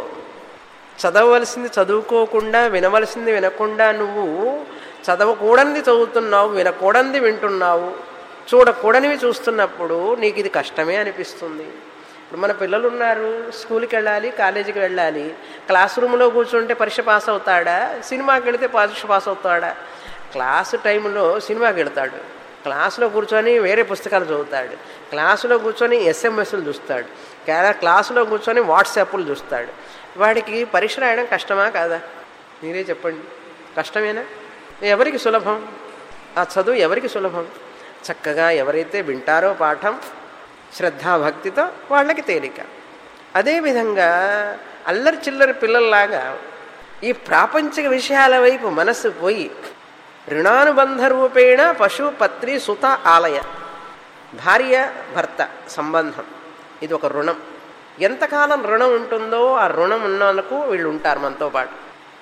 చదవవలసింది చదువుకోకుండా, వినవలసింది వినకుండా, నువ్వు చదవకూడనిది చదువుతున్నావు, వినకూడనిది వింటున్నావు, చూడకూడనివి చూస్తున్నప్పుడు నీకు ఇది కష్టమే అనిపిస్తుంది. ఇప్పుడు మన పిల్లలు ఉన్నారు, స్కూల్కి వెళ్ళాలి, కాలేజీకి వెళ్ళాలి. క్లాస్ రూమ్లో కూర్చుంటే పరీక్ష పాస్ అవుతాడా? సినిమాకి వెళితే పరీక్ష పాస్ అవుతాడా? క్లాసు టైంలో సినిమాకి వెళ్తాడు, క్లాసులో కూర్చొని వేరే పుస్తకాలు చదువుతాడు, క్లాసులో కూర్చొని ఎస్ఎంఎస్లు చూస్తాడు, క్లాసులో కూర్చొని వాట్సాప్లు చూస్తాడు. వాడికి పరీక్ష రాయడం కష్టమా కాదా? మీరే చెప్పండి. కష్టమేనా? ఎవరికి సులభం? ఆ చదువు ఎవరికి సులభం? చక్కగా ఎవరైతే వింటారో పాఠం శ్రద్ధాభక్తితో వాళ్ళకి తేలిక. అదేవిధంగా అల్లరి చిల్లరి పిల్లల్లాగా ఈ ప్రాపంచిక విషయాల వైపు మనస్సు పోయి రుణానుబంధ రూపేణ పశు, పత్రి, సుత, ఆలయ, భార్య భర్త సంబంధం, ఇది ఒక రుణం. ఎంతకాలం రుణం ఉంటుందో ఆ రుణం ఉన్నందుకు వీళ్ళు ఉంటారు మనతో పాటు.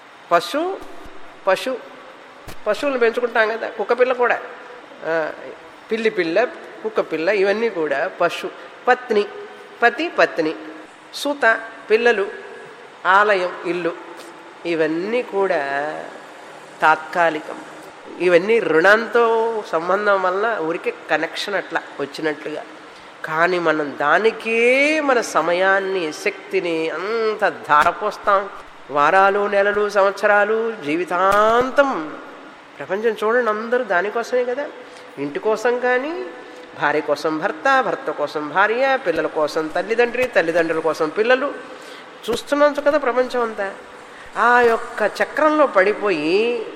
పశువులు పెంచుకుంటాం కదా, కుక్క పిల్ల కూడా, పిల్లి పిల్ల, కుక్క పిల్ల, ఇవన్నీ కూడా పశు. పత్ని, పతి పత్ని, సుత పిల్లలు, ఆలయం ఇల్లు, ఇవన్నీ కూడా తాత్కాలికం. ఇవన్నీ రుణంతో సంబంధం వల్ల ఊరికే కనెక్షన్ అట్లా వచ్చినట్లుగా. కానీ మనం దానికే మన సమయాన్ని, శక్తిని అంత ధారపోస్తాం. వారాలు, నెలలు, సంవత్సరాలు, జీవితాంతం. ప్రపంచం చూడండి, అందరూ దానికోసమే కదా. ఇంటి కోసం కానీ, భార్య కోసం భర్త, భర్త కోసం భార్య, పిల్లల కోసం తల్లిదండ్రి, తల్లిదండ్రుల కోసం పిల్లలు, చూస్తున్నాం కదా ప్రపంచం అంతా. ఆ యొక్క చక్రంలో పడిపోయి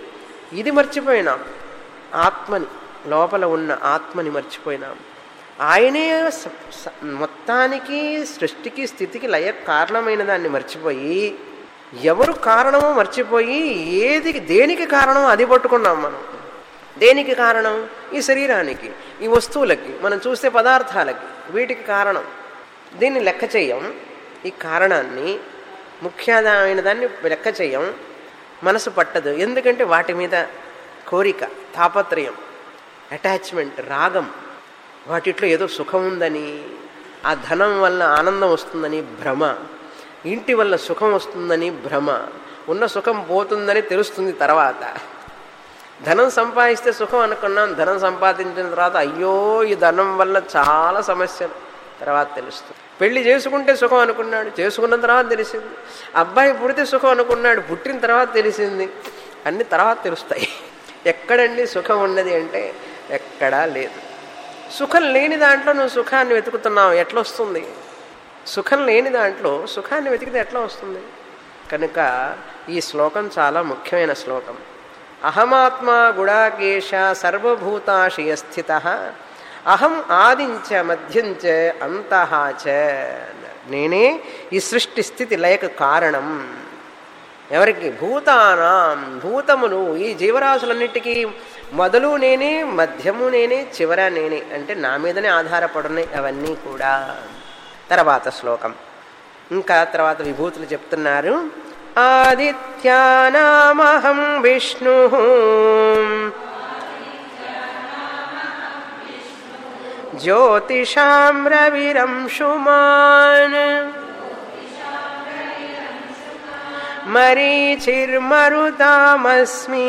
ఇది మర్చిపోయినాం, ఆత్మని, లోపల ఉన్న ఆత్మని మర్చిపోయినాం. ఆయనే మొత్తానికి సృష్టికి స్థితికి లయ కారణమైన దాన్ని మర్చిపోయి, ఎవరు కారణమో మర్చిపోయి దేనికి కారణమో అది పట్టుకున్నాం మనం. దేనికి కారణం? ఈ శరీరానికి, ఈ వస్తువులకి, మనం చూసే పదార్థాలకి, వీటికి కారణం. దీన్ని లెక్క చేయం, ఈ కారణాన్ని, ముఖ్యమైన దాన్ని లెక్క చేయం. మనసు పట్టదు, ఎందుకంటే వాటి మీద కోరిక, తాపత్రయం, అటాచ్మెంట్, రాగం, వాటిట్లో ఏదో సుఖం ఉందని, ఆ ధనం వల్ల ఆనందం వస్తుందని భ్రమ, ఇంటి వల్ల సుఖం వస్తుందని భ్రమ, ఉన్న సుఖం పోతుందని తెలుస్తుంది తర్వాత. ధనం సంపాదిస్తే సుఖం అనుకున్నాం, ధనం సంపాదించిన తర్వాత అయ్యో ఈ ధనం వల్ల చాలా సమస్యలు తర్వాత తెలుస్తుంది. పెళ్లి చేసుకుంటే సుఖం అనుకున్నాడు, చేసుకున్న తర్వాత తెలిసింది. అబ్బాయి పుడితే సుఖం అనుకున్నాడు, పుట్టిన తర్వాత తెలిసింది. అన్ని తర్వాత తెలుస్తాయి. ఎక్కడండి సుఖం ఉన్నది అంటే ఎక్కడా లేదు. సుఖం లేని దాంట్లో నువ్వు సుఖాన్ని వెతుకుతున్నావు, ఎట్లా వస్తుంది? సుఖం లేని దాంట్లో సుఖాన్ని వెతికితే ఎట్లా వస్తుంది? కనుక ఈ శ్లోకం చాలా ముఖ్యమైన శ్లోకం. అహమాత్మా గుడాకేశ సర్వభూతాశయ స్థిత అహం ఆదించ మధ్యంచ అంతః చ. నేనే ఈ సృష్టి స్థితి లయకు కారణం. ఎవరికి? భూతానాం, భూతములు, ఈ జీవరాశులన్నిటికీ మొదలు నేనే, మధ్యము నేనే, చివర నేనే. అంటే నా మీదనే ఆధారపడున్నాయి అవన్నీ కూడా. తర్వాత శ్లోకం, ఇంకా తర్వాత విభూతులు చెప్తున్నారు. ఆదిత్యానామహం విష్ణు జ్యోతిషాం రవిరంశుమాన్ మరీచిర్మరుతామస్మి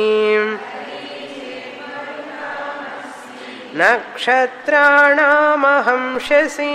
నక్షత్రాణామహం శశీ.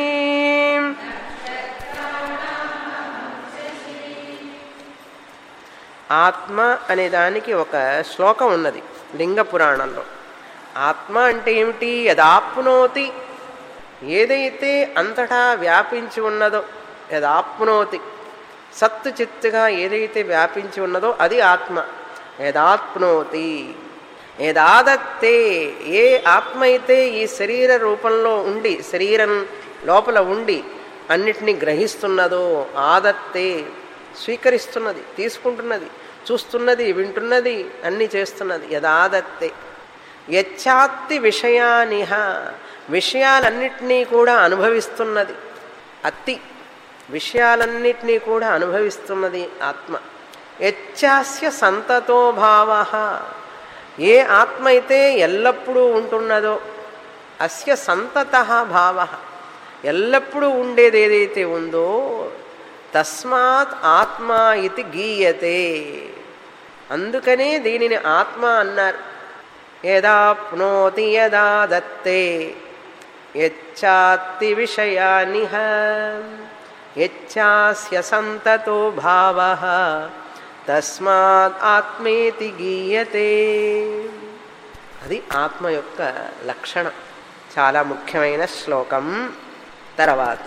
ఆత్మ అనే దానికి ఒక శ్లోకం ఉన్నది లింగ పురాణంలో. ఆత్మ అంటే ఏమిటి? యదాప్నోతి, ఏదైతే అంతటా వ్యాపించి ఉన్నదో, యదాప్నోతి, సత్తు చిత్తుగా ఏదైతే వ్యాపించి ఉన్నదో అది ఆత్మ. యదాప్నోతి, యదాదత్తే, ఏ ఆత్మ అయితే ఈ శరీర రూపంలో ఉండి, శరీరం లోపల ఉండి అన్నిటినీ గ్రహిస్తున్నదో, ఆదత్తే, స్వీకరిస్తున్నది, తీసుకుంటున్నది, చూస్తున్నది, వింటున్నది, అన్నీ చేస్తున్నది. యదాదత్తే. యచ్చాత్తి విషయానిహ, విషయాలన్నిటినీ కూడా అనుభవిస్తున్నది. అత్తి, విషయాలన్నిటినీ కూడా అనుభవిస్తున్నది ఆత్మ. యచ్చాస్య సంతతో భావ, ఏ ఆత్మ అయితే ఎల్లప్పుడూ ఉంటున్నదో, అస్య సంతత భావ, ఎల్లప్పుడూ ఉండేది ఏదైతే ఉందో, తస్మాత్ ఆత్మ ఇది గీయతే, అందుకనే దీనిని ఆత్మ అన్నారు. యదాప్నోతి యదాదత్తే యచ్చాత్తి విషయానిహ యచ్చాస్య సంతతో భావః తస్మాత్ ఆత్మేతి గీయతే. అది ఆత్మ యొక్క లక్షణం. చాలా ముఖ్యమైన శ్లోకం. తర్వాత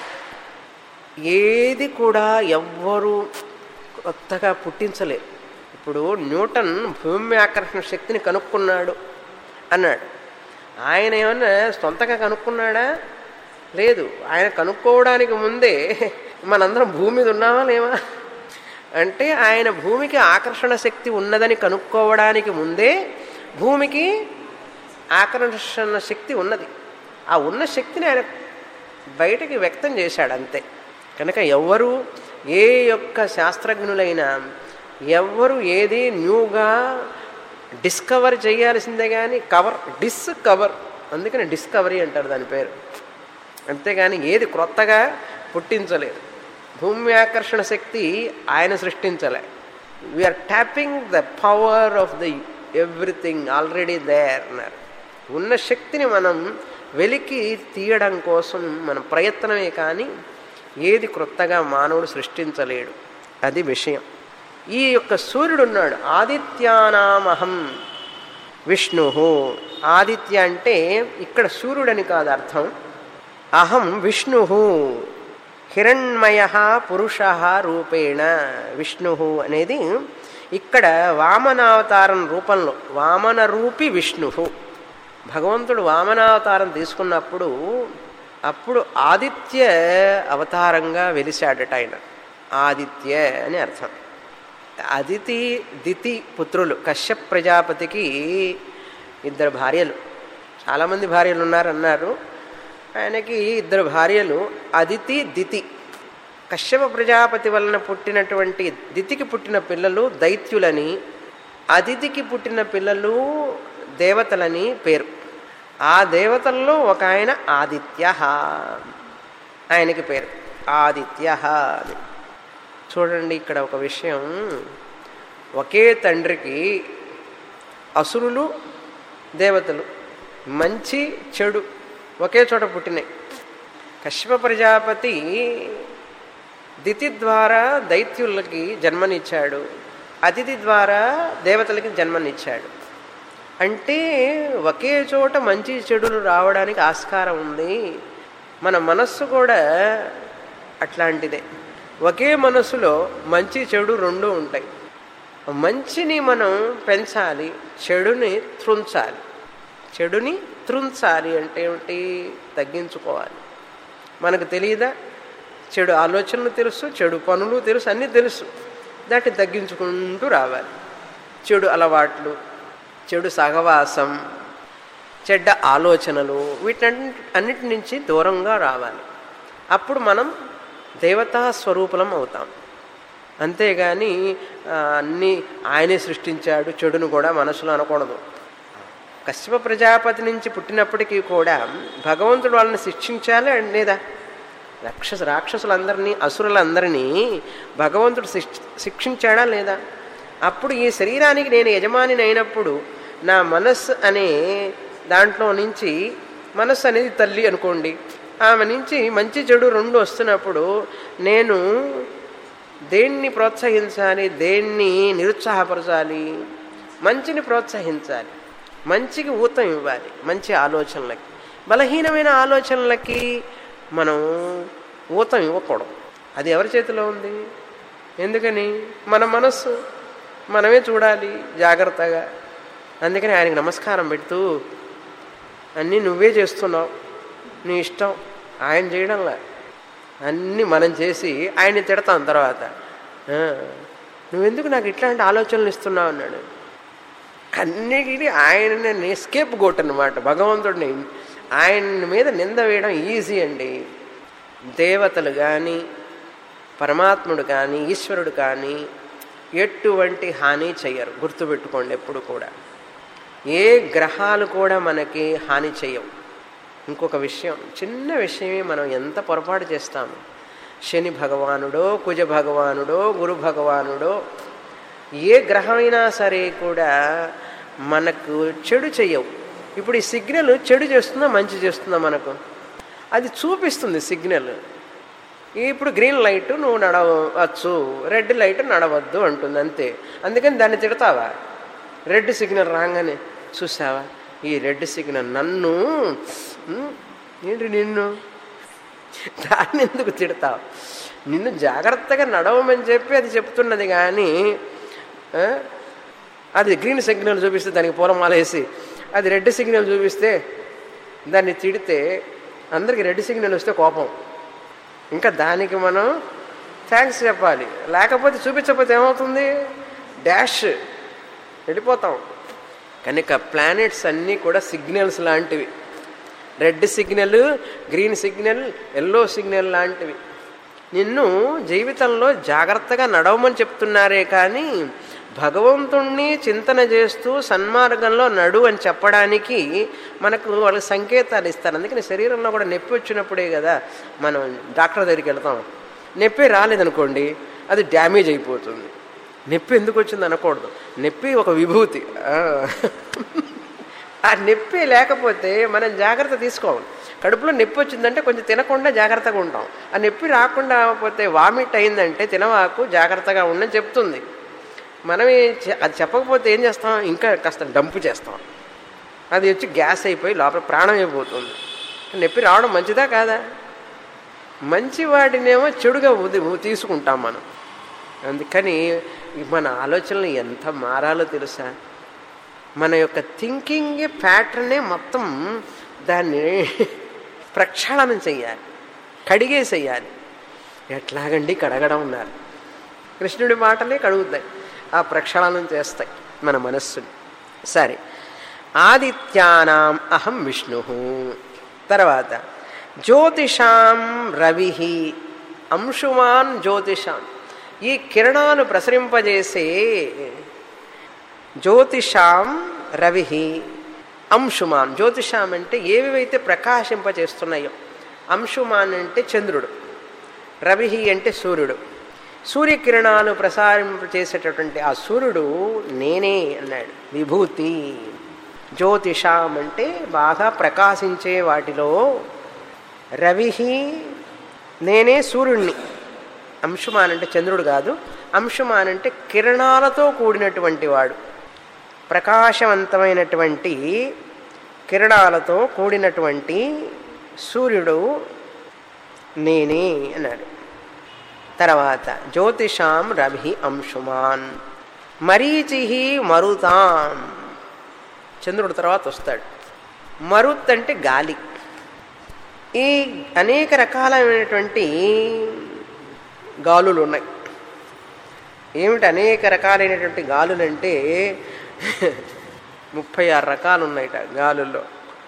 ఏది కూడా ఎవ్వరూ కొత్తగా పుట్టించలేరు. ఇప్పుడు న్యూటన్ భూమి ఆకర్షణ శక్తిని కనుక్కున్నాడు అన్నాడు. ఆయన ఏమన్నా సొంతగా కనుక్కున్నాడా? లేదు. ఆయన కనుక్కోవడానికి ముందే మనందరం భూమి మీద ఉన్నామా లేవా? అంటే ఆయన భూమికి ఆకర్షణ శక్తి ఉన్నదని కనుక్కోవడానికి ముందే భూమికి ఆకర్షణ శక్తి ఉన్నది. ఆ ఉన్న శక్తిని ఆయన బయటకి వ్యక్తం చేశాడు అంతే. కనుక ఎవ్వరు, ఏ యొక్క శాస్త్రజ్ఞులైనా ఎవ్వరు ఏది న్యూగా డిస్కవర్ చేయాల్సిందే కానీ డిస్కవర్, అందుకని డిస్కవరీ అంటారు దాని పేరు. అంతేగాని ఏది క్రొత్తగా పుట్టించలేదు. భూమి ఆకర్షణ శక్తి ఆయన సృష్టించలే. We're tapping the power of the everything already there అన్నారు. ఉన్న శక్తిని మనం వెలికి తీయడం కోసం మన ప్రయత్నమే కానీ ఏది క్రొత్తగా మానవుడు సృష్టించలేడు. అది విషయం. ఈ యొక్క సూర్యుడు ఉన్నాడు. ఆదిత్యానామహం విష్ణు. ఆదిత్య అంటే ఇక్కడ సూర్యుడని కాదు అర్థం. అహం విష్ణు హిరణ్మయ పురుష రూపేణ. విష్ణు అనేది ఇక్కడ వామనావతారం రూపంలో వామన రూపి విష్ణు భగవంతుడు వామనావతారం తీసుకున్నప్పుడు అప్పుడు ఆదిత్య అవతారంగా వెలిశాడట ఆయన. ఆదిత్య అని అర్థం. అదితి దితి పుత్రులు. కశ్యప ప్రజాపతికి 2 భార్యలు. చాలామంది భార్యలు ఉన్నారన్నారు. ఆయనకి 2 భార్యలు అదితి దితి. కశ్యప ప్రజాపతి వలన పుట్టినటువంటి దితికి పుట్టిన పిల్లలు దైత్యులని, అదితికి పుట్టిన పిల్లలు దేవతలని పేరు. ఆ దేవతల్లో ఒక ఆయన ఆదిత్య, ఆయనకి పేరు ఆదిత్య అని. చూడండి ఇక్కడ ఒక విషయం, ఒకే తండ్రికి అసురులు దేవతలు, మంచి చెడు ఒకే చోట పుట్టినాయి. కశ్యప ప్రజాపతి దితి ద్వారా దైత్యులకి జన్మనిచ్చాడు, అతిథి ద్వారా దేవతలకి జన్మనిచ్చాడు. అంటే ఒకే చోట మంచి చెడులు రావడానికి ఆస్కారం ఉంది. మన మనస్సు కూడా అట్లాంటిదే. ఒకే మనస్సులో మంచి చెడు 2 ఉంటాయి. మంచిని మనం పెంచాలి, చెడుని త్రుంచాలి. చెడుని త్రుంచాలి అంటే ఏమిటి? తగ్గించుకోవాలి. మనకు తెలియదా? చెడు ఆలోచనలు తెలుసు, చెడు పనులు తెలుసు, అన్నీ తెలుసు. దాన్ని తగ్గించుకుంటూ రావాలి. చెడు అలవాట్లు, చెడు సహవాసం, చెడ్డ ఆలోచనలు, వీటన్నిటి నుంచి దూరంగా రావాలి. అప్పుడు మనం దేవతా స్వరూపులం అవుతాం. అంతేగాని అన్నీ ఆయనే సృష్టించాడు చెడును కూడా మనసులో అనకూడదు. కశ్యప ప్రజాపతి నుంచి పుట్టినప్పటికీ కూడా భగవంతుడు వాళ్ళని శిక్షించాలి లేదా? రాక్షసులందరినీ, అసురులందరినీ భగవంతుడు శిక్షించాడా లేదా? అప్పుడు ఈ శరీరానికి నేను యజమానిని అయినప్పుడు నా మనస్సు అనే దాంట్లో నుంచి, మనస్సు అనేది తల్లి అనుకోండి, ఆమె నుంచి మంచి చెడు 2 వస్తున్నప్పుడు నేను దేన్ని ప్రోత్సహించాలి, దేన్ని నిరుత్సాహపరచాలి? మంచిని ప్రోత్సహించాలి, మంచికి ఊతం ఇవ్వాలి, మంచి ఆలోచనలకి. బలహీనమైన ఆలోచనలకి మనం ఊతం ఇవ్వకూడదు. అది ఎవరి చేతిలో ఉంది? ఎందుకని? మన మనస్సు మనమే చూడాలి జాగ్రత్తగా. అందుకని ఆయనకి నమస్కారం పెడుతూ, అన్నీ నువ్వే చేస్తున్నావు, నీ ఇష్టం, ఆయన చేయడంలా. అన్నీ మనం చేసి ఆయన్ని తిడతాం తర్వాత. నువ్వెందుకు నాకు ఇట్లాంటి ఆలోచనలు ఇస్తున్నావు అన్నాడు. అన్నిటికీ ఆయన ఎస్కేప్ గోట్ అన్నమాట. భగవంతుడిని ఆయన మీద నింద వేయడం ఈజీ అండి. దేవతలు కానీ, పరమాత్ముడు కానీ, ఈశ్వరుడు కానీ ఎటువంటి హాని చెయ్యరు. గుర్తుపెట్టుకోండి ఎప్పుడు కూడా. ఏ గ్రహాలు కూడా మనకి హాని చెయ్యవు. ఇంకొక విషయం, చిన్న విషయమే మనం ఎంత పొరపాటు చేస్తాము. శని భగవానుడో, కుజ భగవానుడో, గురు భగవానుడో, ఏ గ్రహమైనా సరే కూడా మనకు చెడు చెయ్యవు. ఇప్పుడు ఈ సిగ్నల్ చెడు చేస్తుందా మంచి చేస్తుందా మనకు? అది చూపిస్తుంది సిగ్నల్. ఇప్పుడు గ్రీన్ లైట్ నువ్వు నడవచ్చు, రెడ్ లైట్ నడవద్దు అంటుంది అంతే. అందుకని దాన్ని తిడతావా? రెడ్ సిగ్నల్ రాగానే చూసావా ఈ రెడ్ సిగ్నల్ నన్ను ఏంటి నిన్ను, దాన్ని ఎందుకు తిడతావు? నిన్ను జాగ్రత్తగా నడవమని చెప్పి అది చెప్తున్నది. కానీ అది గ్రీన్ సిగ్నల్ చూపిస్తే దానికి పూలమాల వేసి, అది రెడ్ సిగ్నల్ చూపిస్తే దాన్ని తిడితే, అందరికి రెడ్ సిగ్నల్ వస్తే కోపం, ఇంకా దానికి మనం థ్యాంక్స్ చెప్పాలి. లేకపోతే చూపించకపోతే ఏమవుతుంది? డాష్ వెళ్ళిపోతాం. కనుక ప్లానెట్స్ అన్నీ కూడా సిగ్నల్స్ లాంటివి. Red signal, green signal, yellow signal లాంటివి. నిన్ను జీవితంలో జాగ్రత్తగా నడవమని చెప్తున్నారే కానీ భగవంతుణ్ణి చింతన చేస్తూ సన్మార్గంలో నడు అని చెప్పడానికి మనకు వాళ్ళకి సంకేతాలు ఇస్తారు. అందుకని శరీరంలో కూడా నొప్పి వచ్చినప్పుడే కదా మనం డాక్టర్ దగ్గరికి వెళ్తాం. నొప్పి రాలేదనుకోండి అది డ్యామేజ్ అయిపోతుంది. నొప్పి ఎందుకు వచ్చింది అనకూడదు. నొప్పి ఒక విభూతి. ఆ నొప్పి లేకపోతే మనం జాగ్రత్త తీసుకోవాలి. కడుపులో నొప్పి వచ్చిందంటే కొంచెం తినకుండా జాగ్రత్తగా ఉంటాం. ఆ నొప్పి రాకుండా పోతే వామిట్ అయిందంటే తినవాకు, జాగ్రత్తగా ఉండని చెప్తుంది. మనం అది చెప్పకపోతే ఏం చేస్తాం? ఇంకా కాస్త డంపు చేస్తాం. అది వచ్చి గ్యాస్ అయిపోయి లోపల ప్రాణం అయిపోతుంది. నొప్పి రావడం మంచిదా కాదా? మంచి వాటినేమో చెడుగా తీసుకుంటాం మనం. అందుకని మన ఆలోచనలు ఎంత మారాలో తెలుసా? మన యొక్క థింకింగ్ ప్యాటర్నే మొత్తం దాన్ని ప్రక్షాళనం చెయ్యాలి, కడిగేసేయాలి. ఎట్లాగండి కడగడం ఉన్నారు? కృష్ణుడి మాటలే కడుగుతాయి, ఆ ప్రక్షాళనం చేస్తాయి మన మనస్సుని. సరే, ఆదిత్యానాం అహం విష్ణు. తర్వాత జ్యోతిషాం రవి, అంశుమాన్ జ్యోతిషాం, ఈ కిరణాలు ప్రసరింపజేసే జ్యోతిషాం రవి అంశుమాన్. జ్యోతిషాం అంటే ఏవివైతే ప్రకాశింపజేస్తున్నాయో, అంశుమాన్ అంటే చంద్రుడు, రవి అంటే సూర్యుడు. సూర్యకిరణాలు ప్రసారింపచేసేటటువంటి ఆ సూర్యుడు నేనే అన్నాడు. విభూతి. జ్యోతిషాం అంటే బాగా ప్రకాశించే వాటిలో రవి, నేనే సూర్యుడిని. అంశుమాన్ అంటే చంద్రుడు కాదు, అంశుమాన్ అంటే కిరణాలతో కూడినటువంటి వాడు, ప్రకాశవంతమైనటువంటి కిరణాలతో కూడినటువంటి సూర్యుడు నేనే అన్నాడు. తర్వాత జ్యోతిషాం రవి అంశుమాన్. మరీచి మరుతాం, చంద్రుడు తర్వాత వస్తాడు. మరుత్ అంటే గాలి. ఈ అనేక రకాలైనటువంటి గాలులు ఉన్నాయి. ఏమిటి అనేక రకాలైనటువంటి గాలులు అంటే 36 రకాలు ఉన్నాయట గాలుల్లో.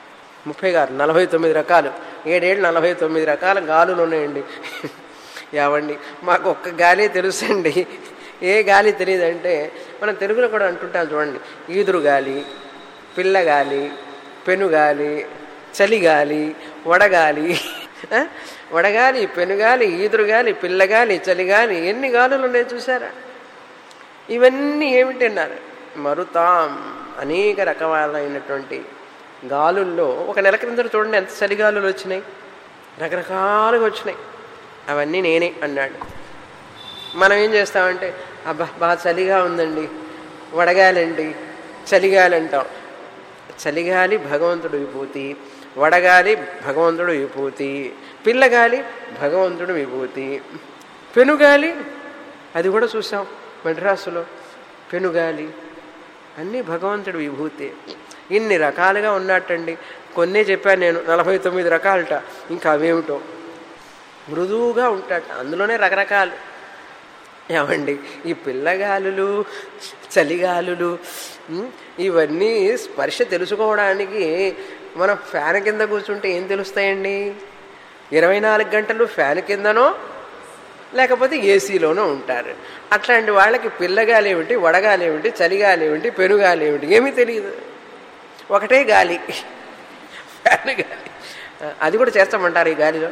49 రకాలు, 7 ఏళ్ళు 49 రకాల గాలులు ఉన్నాయండి. ఏవండి, మాకు ఒక్క గాలి తెలుసండి, ఏ గాలి తెలియదంటే మనం తెలుగులో కూడా అంటుంటాం చూడండి, ఈదురు గాలి, పిల్లగాలి, పెనుగాలి, చలిగాలి, వడగాలి. వడగాలి, పెనుగాలి, ఈదురుగాలి, పిల్లగాలి, చలిగాలి, ఎన్ని గాలులు ఉన్నాయి చూసారా? ఇవన్నీ ఏమిటన్నారు? మరుతాం. అనేక రకాలైనటువంటి గాలుల్లో ఒక నెల క్రింద చూడండి ఎంత చలిగాలులు వచ్చినాయి, రకరకాలుగా వచ్చినాయి. అవన్నీ నేనే అన్నాడు. మనం ఏం చేస్తామంటే అబ్బా బాగా చలిగా ఉందండి, వడగాలండి, చలిగాలి అంటాం. చలిగాలి భగవంతుడు విభూతి, వడగాలి భగవంతుడు విభూతి, పిల్లగాలి భగవంతుడు విభూతి, పెనుగాలి అది కూడా చూసాం మద్రాసులో. పెనుగాలి అన్నీ భగవంతుడు విభూతి. ఇన్ని రకాలుగా ఉన్నట్టండి. కొన్నే చెప్పాను నేను, 49 రకాలట. ఇంకా అవేమిటో మృదువుగా ఉంటాట, అందులోనే రకరకాలు. ఏమండి, ఈ పిల్లగాలులు, చలిగాలులు ఇవన్నీ స్పర్శ తెలుసుకోవడానికి మనం ఫ్యాన్ కింద కూర్చుంటే ఏం తెలుస్తాయండి? 24 గంటలు ఫ్యాన్ కిందనో లేకపోతే ఏసీలోనో ఉంటారు. అట్లాంటి వాళ్ళకి పిల్లగాలి ఏమిటి, వడగాలి ఏమిటి, చలిగాలి ఏమిటి, పెనుగాలి ఏమిటి ఏమీ తెలియదు. ఒకటే గాలి, ఫ్యాన్ గాలి. అది కూడా చేస్తామంటారు ఈ గాలిలో.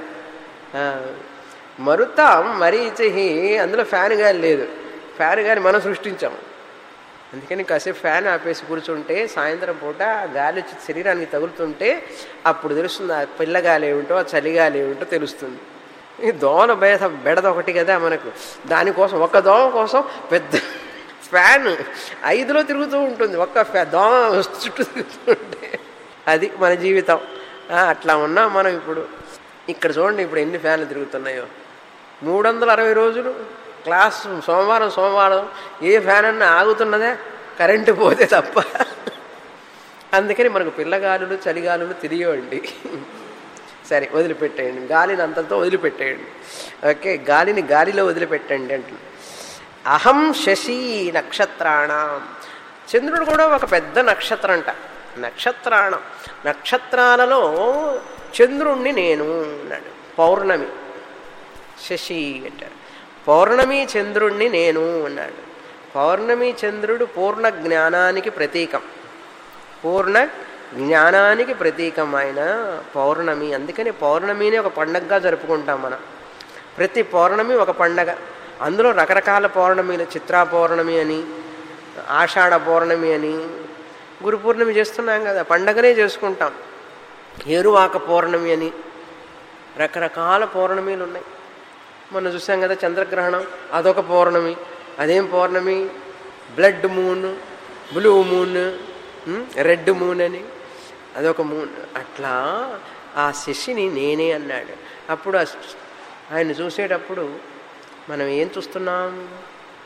మరుతాం మరీచి, అందులో ఫ్యాన్ గాలి లేదు. ఫ్యాన్ గాలి మనం సృష్టించాము. అందుకని కాసేపు ఫ్యాన్ ఆపేసి కూర్చుంటే సాయంత్రం పూట గాలి వచ్చి శరీరానికి తగులుతుంటే అప్పుడు తెలుస్తుంది ఆ పిల్లగాలి ఏమిటో, ఆ చలిగాలి ఏమిటో తెలుస్తుంది. ఈ దోమ బెడద ఒకటి కదా మనకు. దానికోసం ఒక్క దోమ కోసం పెద్ద ఫ్యాన్ 5లో తిరుగుతూ ఉంటుంది, ఒక్క దోమ చుట్టూ తిరుగుతూ ఉంటే. అది మన జీవితం. అట్లా ఉన్నాం మనం ఇప్పుడు. ఇక్కడ చూడండి ఇప్పుడు ఎన్ని ఫ్యాన్లు తిరుగుతున్నాయో. 360 రోజులు క్లాస్, సోమవారం ఏ ఫ్యాన్ అన్నా ఆగుతున్నదే కరెంటు పోతే తప్ప. అందుకని మనకు పిల్లగాలులు, చలిగాలులు తెలియవండి. సరే వదిలిపెట్టేయండి, గాలిని అంతతో వదిలిపెట్టేయండి. ఓకే, గాలిని గాలిలో వదిలిపెట్టండి అంటుంది. అహం శశి నక్షత్రాణం. చంద్రుడు కూడా ఒక పెద్ద నక్షత్రం అంట. నక్షత్రాణం, నక్షత్రాలలో చంద్రుణ్ణి నేను అన్నాడు. పౌర్ణమి శశి అంటారు. పౌర్ణమి చంద్రుణ్ణి నేను అన్నాడు. పౌర్ణమి చంద్రుడు పూర్ణ జ్ఞానానికి ప్రతీకం, పూర్ణ జ్ఞానానికి ప్రతీకం ఆయన పౌర్ణమి. అందుకని పౌర్ణమిని ఒక పండగగా జరుపుకుంటాం మనం. ప్రతి పౌర్ణమి ఒక పండగ. అందులో రకరకాల పౌర్ణమిలు, చిత్రా పౌర్ణమి అని, ఆషాఢ పౌర్ణమి అని, గురు పూర్ణమి చేస్తున్నాం కదా, పండగనే చేసుకుంటాం. ఏరువాక పౌర్ణమి అని రకరకాల పౌర్ణమిలు ఉన్నాయి. మొన్న చూసాం కదా చంద్రగ్రహణం, అదొక పౌర్ణమి. అదేం పౌర్ణమి? Blood moon, blue moon, red moon అని అదొక మూన్. అట్లా ఆ శశిని నేనే అన్నాడు. అప్పుడు ఆయన చూసేటప్పుడు మనం ఏం చూస్తున్నాం?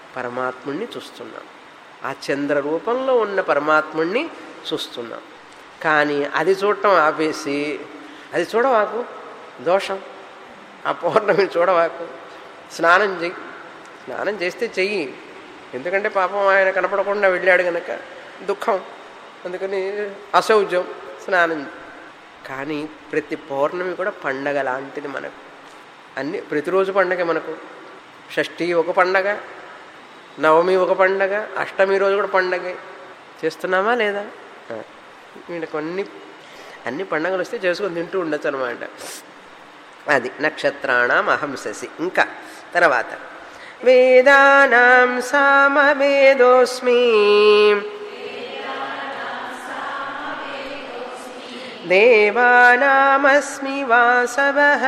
పరమాత్ముణ్ణి చూస్తున్నాం. ఆ చంద్ర రూపంలో ఉన్న పరమాత్ముణ్ణి చూస్తున్నాం. కానీ అది చూడటం ఆపేసి అది చూడవాకు, దోషం, ఆ పౌర్ణమి చూడవాకు, స్నానం చెయ్యి. స్నానం చేస్తే చెయ్యి, ఎందుకంటే పాపం ఆయన కనపడకుండా వెళ్ళాడు కనుక దుఃఖం, అందుకని అశౌచం, స్నానం. కానీ ప్రతి పౌర్ణమి కూడా పండగ లాంటిది మనకు. అన్ని ప్రతిరోజు పండగ మనకు. షష్ఠి ఒక పండగ, నవమి ఒక పండగ, అష్టమి రోజు కూడా పండగే. చేస్తున్నామా లేదా? వీళ్ళకి అన్ని పండగలు వస్తే చేసుకొని తింటూ ఉండొచ్చు అనమాట. అది నక్షత్రాణం అహంససి. ఇంకా తర్వాత వేదానాం సామవేదోస్మి దేవానామస్మి వాసవః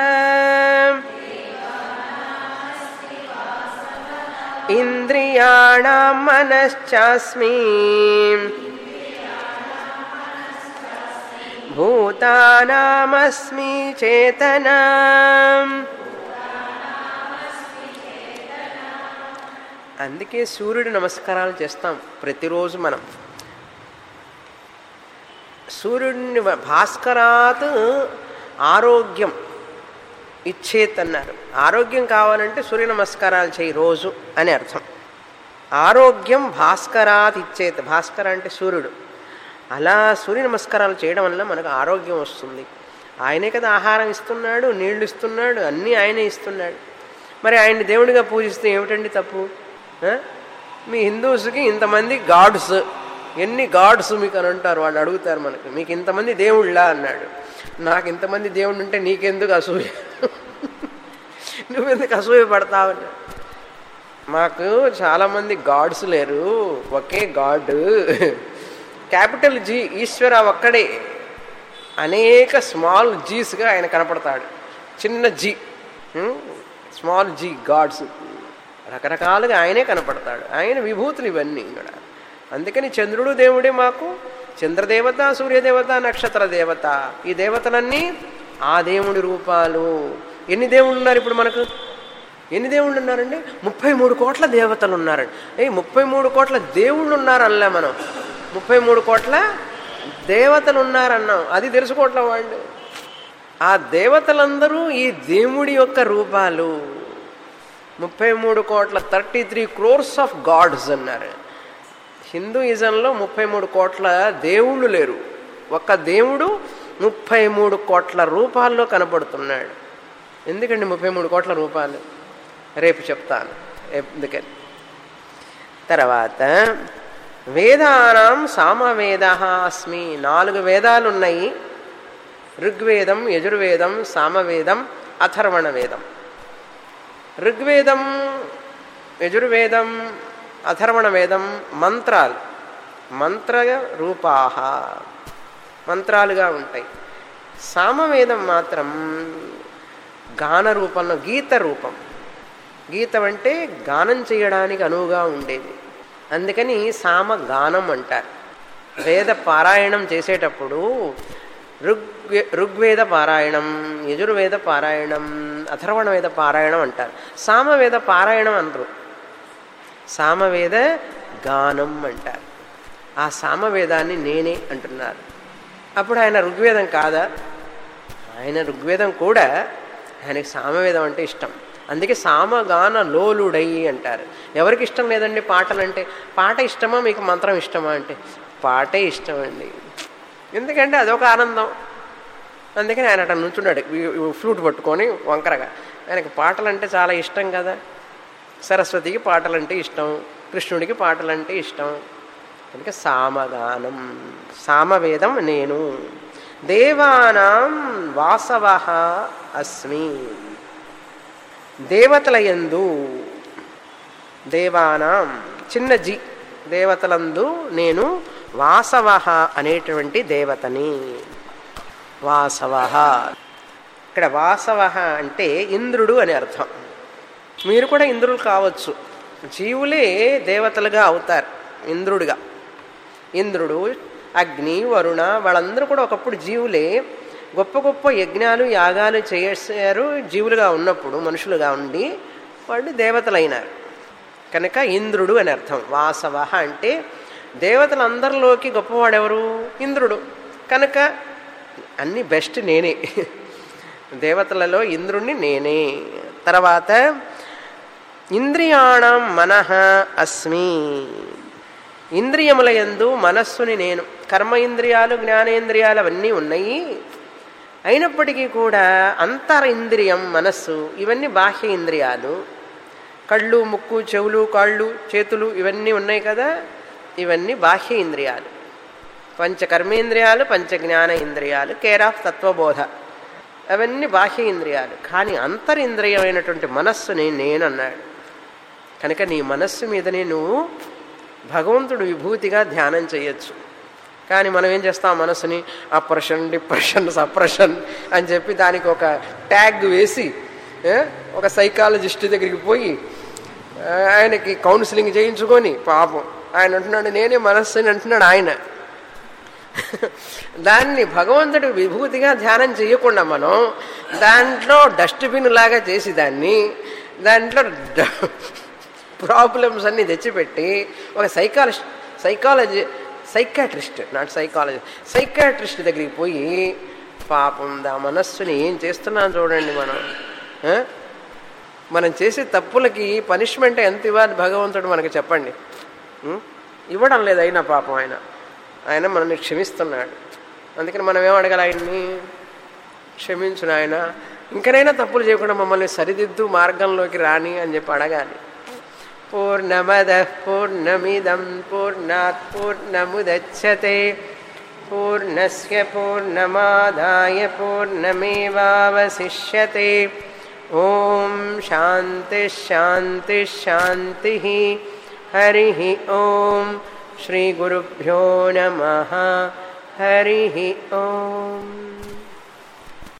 ఇంద్రియాణాం మనశ్చాస్మి భూతానామస్మి చేతనా. అందుకే సూర్యుడి నమస్కారాలు చేస్తాం ప్రతిరోజు మనం. సూర్యుడిని భాస్కరాత్ ఆరోగ్యం ఇచ్చేత్ అన్నారు. ఆరోగ్యం కావాలంటే సూర్య నమస్కారాలు చేయి రోజు అని అర్థం. ఆరోగ్యం భాస్కరాత్ ఇచ్చేత్. భాస్కర అంటే సూర్యుడు. అలా సూర్య నమస్కారాలు చేయడం వల్ల మనకు ఆరోగ్యం వస్తుంది. ఆయనే కదా ఆహారం ఇస్తున్నాడు, నీళ్లు ఇస్తున్నాడు, అన్నీ ఆయనే ఇస్తున్నాడు. మరి ఆయన్ని దేవుడిగా పూజిస్తే ఏమిటండి తప్పు? మీ హిందూస్కి ఇంతమంది గాడ్స్, ఎన్ని గాడ్స్ మీకు అని అంటారు. వాళ్ళు అడుగుతారు మనకు, మీకు ఇంతమంది దేవుళ్ళా అన్నాడు. నాకు ఇంతమంది దేవుడు ఉంటే నీకెందుకు అసూయ, నువ్వెందుకు అసూయ పడతావు? మాకు చాలామంది గాడ్స్ లేరు, ఒకే గాడ్, క్యాపిటల్ జీ, ఈశ్వర ఒక్కడే. అనేక స్మాల్ జీస్గా ఆయన కనపడతాడు. చిన్న జీ, స్మాల్ జీ గాడ్స్, రకరకాలుగా ఆయనే కనపడతాడు. ఆయన విభూతులు ఇవన్నీ కూడా. అందుకని చంద్రుడు దేవుడే మాకు. చంద్రదేవత, సూర్యదేవత, నక్షత్ర దేవత, ఈ దేవతలన్నీ ఆ దేవుడి రూపాలు. ఎన్ని దేవుళ్ళు ఉన్నారు ఇప్పుడు మనకు? ఎన్ని దేవుళ్ళు ఉన్నారండి? 33 కోట్ల దేవతలు ఉన్నారండి. 33 కోట్ల దేవుళ్ళు ఉన్నారనలే మనం, 33 కోట్ల దేవతలు ఉన్నారన్నాం. అది తెలుసుకోవట్లే వాళ్ళు. ఆ దేవతలందరూ ఈ దేవుడి యొక్క రూపాలు. 33 కోట్ల 33 crores ఆఫ్ గాడ్స్ అన్నారు. హిందూయిజంలో 33 కోట్ల దేవుళ్ళు లేరు. ఒక్క దేవుడు 33 కోట్ల రూపాల్లో కనపడుతున్నాడు. ఎందుకండి 33 కోట్ల రూపాలు? రేపు చెప్తాను ఎందుకని. తర్వాత వేదానాం సామవేద అస్మి. 4 వేదాలు ఉన్నాయి. ఋగ్వేదం, యజుర్వేదం, సామవేదం, అథర్వణ వేదం. ఋగ్వేదం, యజుర్వేదం, అథర్వణ వేదం మంత్రాలు, మంత్ర రూపాహ, మంత్రాలుగా ఉంటాయి. సామవేదం మాత్రం గాన రూపంలో, గీత రూపం. గీతం అంటే గానం చేయడానికి అనువుగా ఉండేది. అందుకని సామగానం అంటారు. వేద పారాయణం చేసేటప్పుడు ఋగ్వేద పారాయణం, యజుర్వేద పారాయణం, అథర్వణ వేద పారాయణం అంటారు. సామవేద పారాయణం అనరు, సామవేద గానం అంటారు. ఆ సామవేదాన్ని నేనే అంటున్నారు. అప్పుడు ఆయన ఋగ్వేదం కాదా? ఆయన ఋగ్వేదం కూడా, ఆయనకి సామవేదం అంటే ఇష్టం. అందుకే సామగాన లోలుడై అంటారు. ఎవరికి ఇష్టం లేదండి పాటలంటే? పాట ఇష్టమా మీకు మంత్రం ఇష్టమా అంటే పాటే ఇష్టం అండి. ఎందుకంటే అదొక ఆనందం. అందుకని ఆయన అట్లా నుంచున్నాడు ఫ్లూట్ పట్టుకొని వంకరగా. ఆయనకి పాటలంటే చాలా ఇష్టం కదా. సరస్వతికి పాటలంటే ఇష్టం, కృష్ణుడికి పాటలంటే ఇష్టం. అందుకే సామగానం, సామవేదం నేను. దేవానాం వాసవః అస్మి. దేవతల యందు, దేవానాం చిన్న జీ, దేవతలందు నేను వాసవః అనేటువంటి దేవతని. వాసవః, ఇక్కడ వాసవః అంటే ఇంద్రుడు అని అర్థం. మీరు కూడా ఇంద్రులు కావచ్చు. జీవులే దేవతలుగా అవుతారు ఇంద్రుడిగా. ఇంద్రుడు, అగ్ని, వరుణ వాళ్ళందరూ కూడా ఒకప్పుడు జీవులే. గొప్ప గొప్ప యజ్ఞాలు, యాగాలు చేశారు జీవులుగా ఉన్నప్పుడు, మనుషులుగా ఉండి వాళ్ళు దేవతలైనారు. కనుక ఇంద్రుడు అని అర్థం. వాసవ అంటే దేవతలందరిలోకి గొప్పవాడెవరు? ఇంద్రుడు. కనుక అన్ని బెస్ట్ నేనే, దేవతలలో ఇంద్రుణ్ణి నేనే. తర్వాత ఇంద్రియాణం మనః అస్మి, ఇంద్రియముల యందు మనస్సుని నేను. కర్మ ఇంద్రియాలు, జ్ఞానేంద్రియాలు అవన్నీ ఉన్నాయి. అయినప్పటికీ కూడా అంతర ఇంద్రియం మనస్సు, ఇవన్నీ బాహ్య ఇంద్రియాలు. కళ్ళు, ముక్కు, చెవులు, కాళ్ళు, చేతులు ఇవన్నీ ఉన్నాయి కదా, ఇవన్నీ బాహ్య ఇంద్రియాలు. పంచ కర్మేంద్రియాలు, పంచ జ్ఞాన ఇంద్రియాలు, కేర్ ఆఫ్ తత్వబోధ, అవన్నీ బాహ్య ఇంద్రియాలు. కానీ అంతరింద్రియమైనటువంటి మనస్సుని నేనన్నాడు. కనుక నీ మనస్సు మీదనే నువ్వు భగవంతుడు విభూతిగా ధ్యానం చేయొచ్చు. కానీ మనం ఏం చేస్తాం? మనసుని అప్రెషన్, డిప్రెషన్, సప్రెషన్ అని చెప్పి దానికి ఒక ట్యాగ్ వేసి ఒక సైకాలజిస్ట్ దగ్గరికి పోయి ఆయనకి కౌన్సిలింగ్ చేయించుకొని, పాపం ఆయన అంటున్నాడు నేనే మనస్సుని అంటున్నాడు ఆయన. దాన్ని భగవంతుడి విభూతిగా ధ్యానం చేయకుండా మనం దాంట్లో డస్ట్బిన్ లాగా చేసి దాంట్లో ప్రాబ్లమ్స్ అన్నీ తెచ్చిపెట్టి ఒక సైకాట్రిస్ట్ దగ్గరికి పోయి పాపం దా మనస్సుని ఏం చేస్తున్నాం చూడండి. మనం చేసే తప్పులకి పనిష్మెంట్ ఎంత ఇవ్వాలి భగవంతుడు మనకు చెప్పండి? ఇవ్వడం లేదు. అయినా పాపం ఆయన మనల్ని క్షమిస్తున్నాడు. అందుకని మనం ఏం అడగాలి? ఆయన్ని క్షమించు నాయన, ఇంకనైనా తప్పులు చేయకుండా మమ్మల్ని సరిదిద్దు, మార్గంలోకి రాని అని చెప్పి అడగాలి. పూర్ణమదః పూర్ణమిదం పూర్ణాత్ పూర్ణముదచ్యతే పూర్ణస్య పూర్ణమాదాయ పూర్ణమేవావశిష్యతే. ఓం శాంతి శాంతి శాంతి. హరి ఓం. శ్రీ గురుభ్యో నమః. హరి ఓం.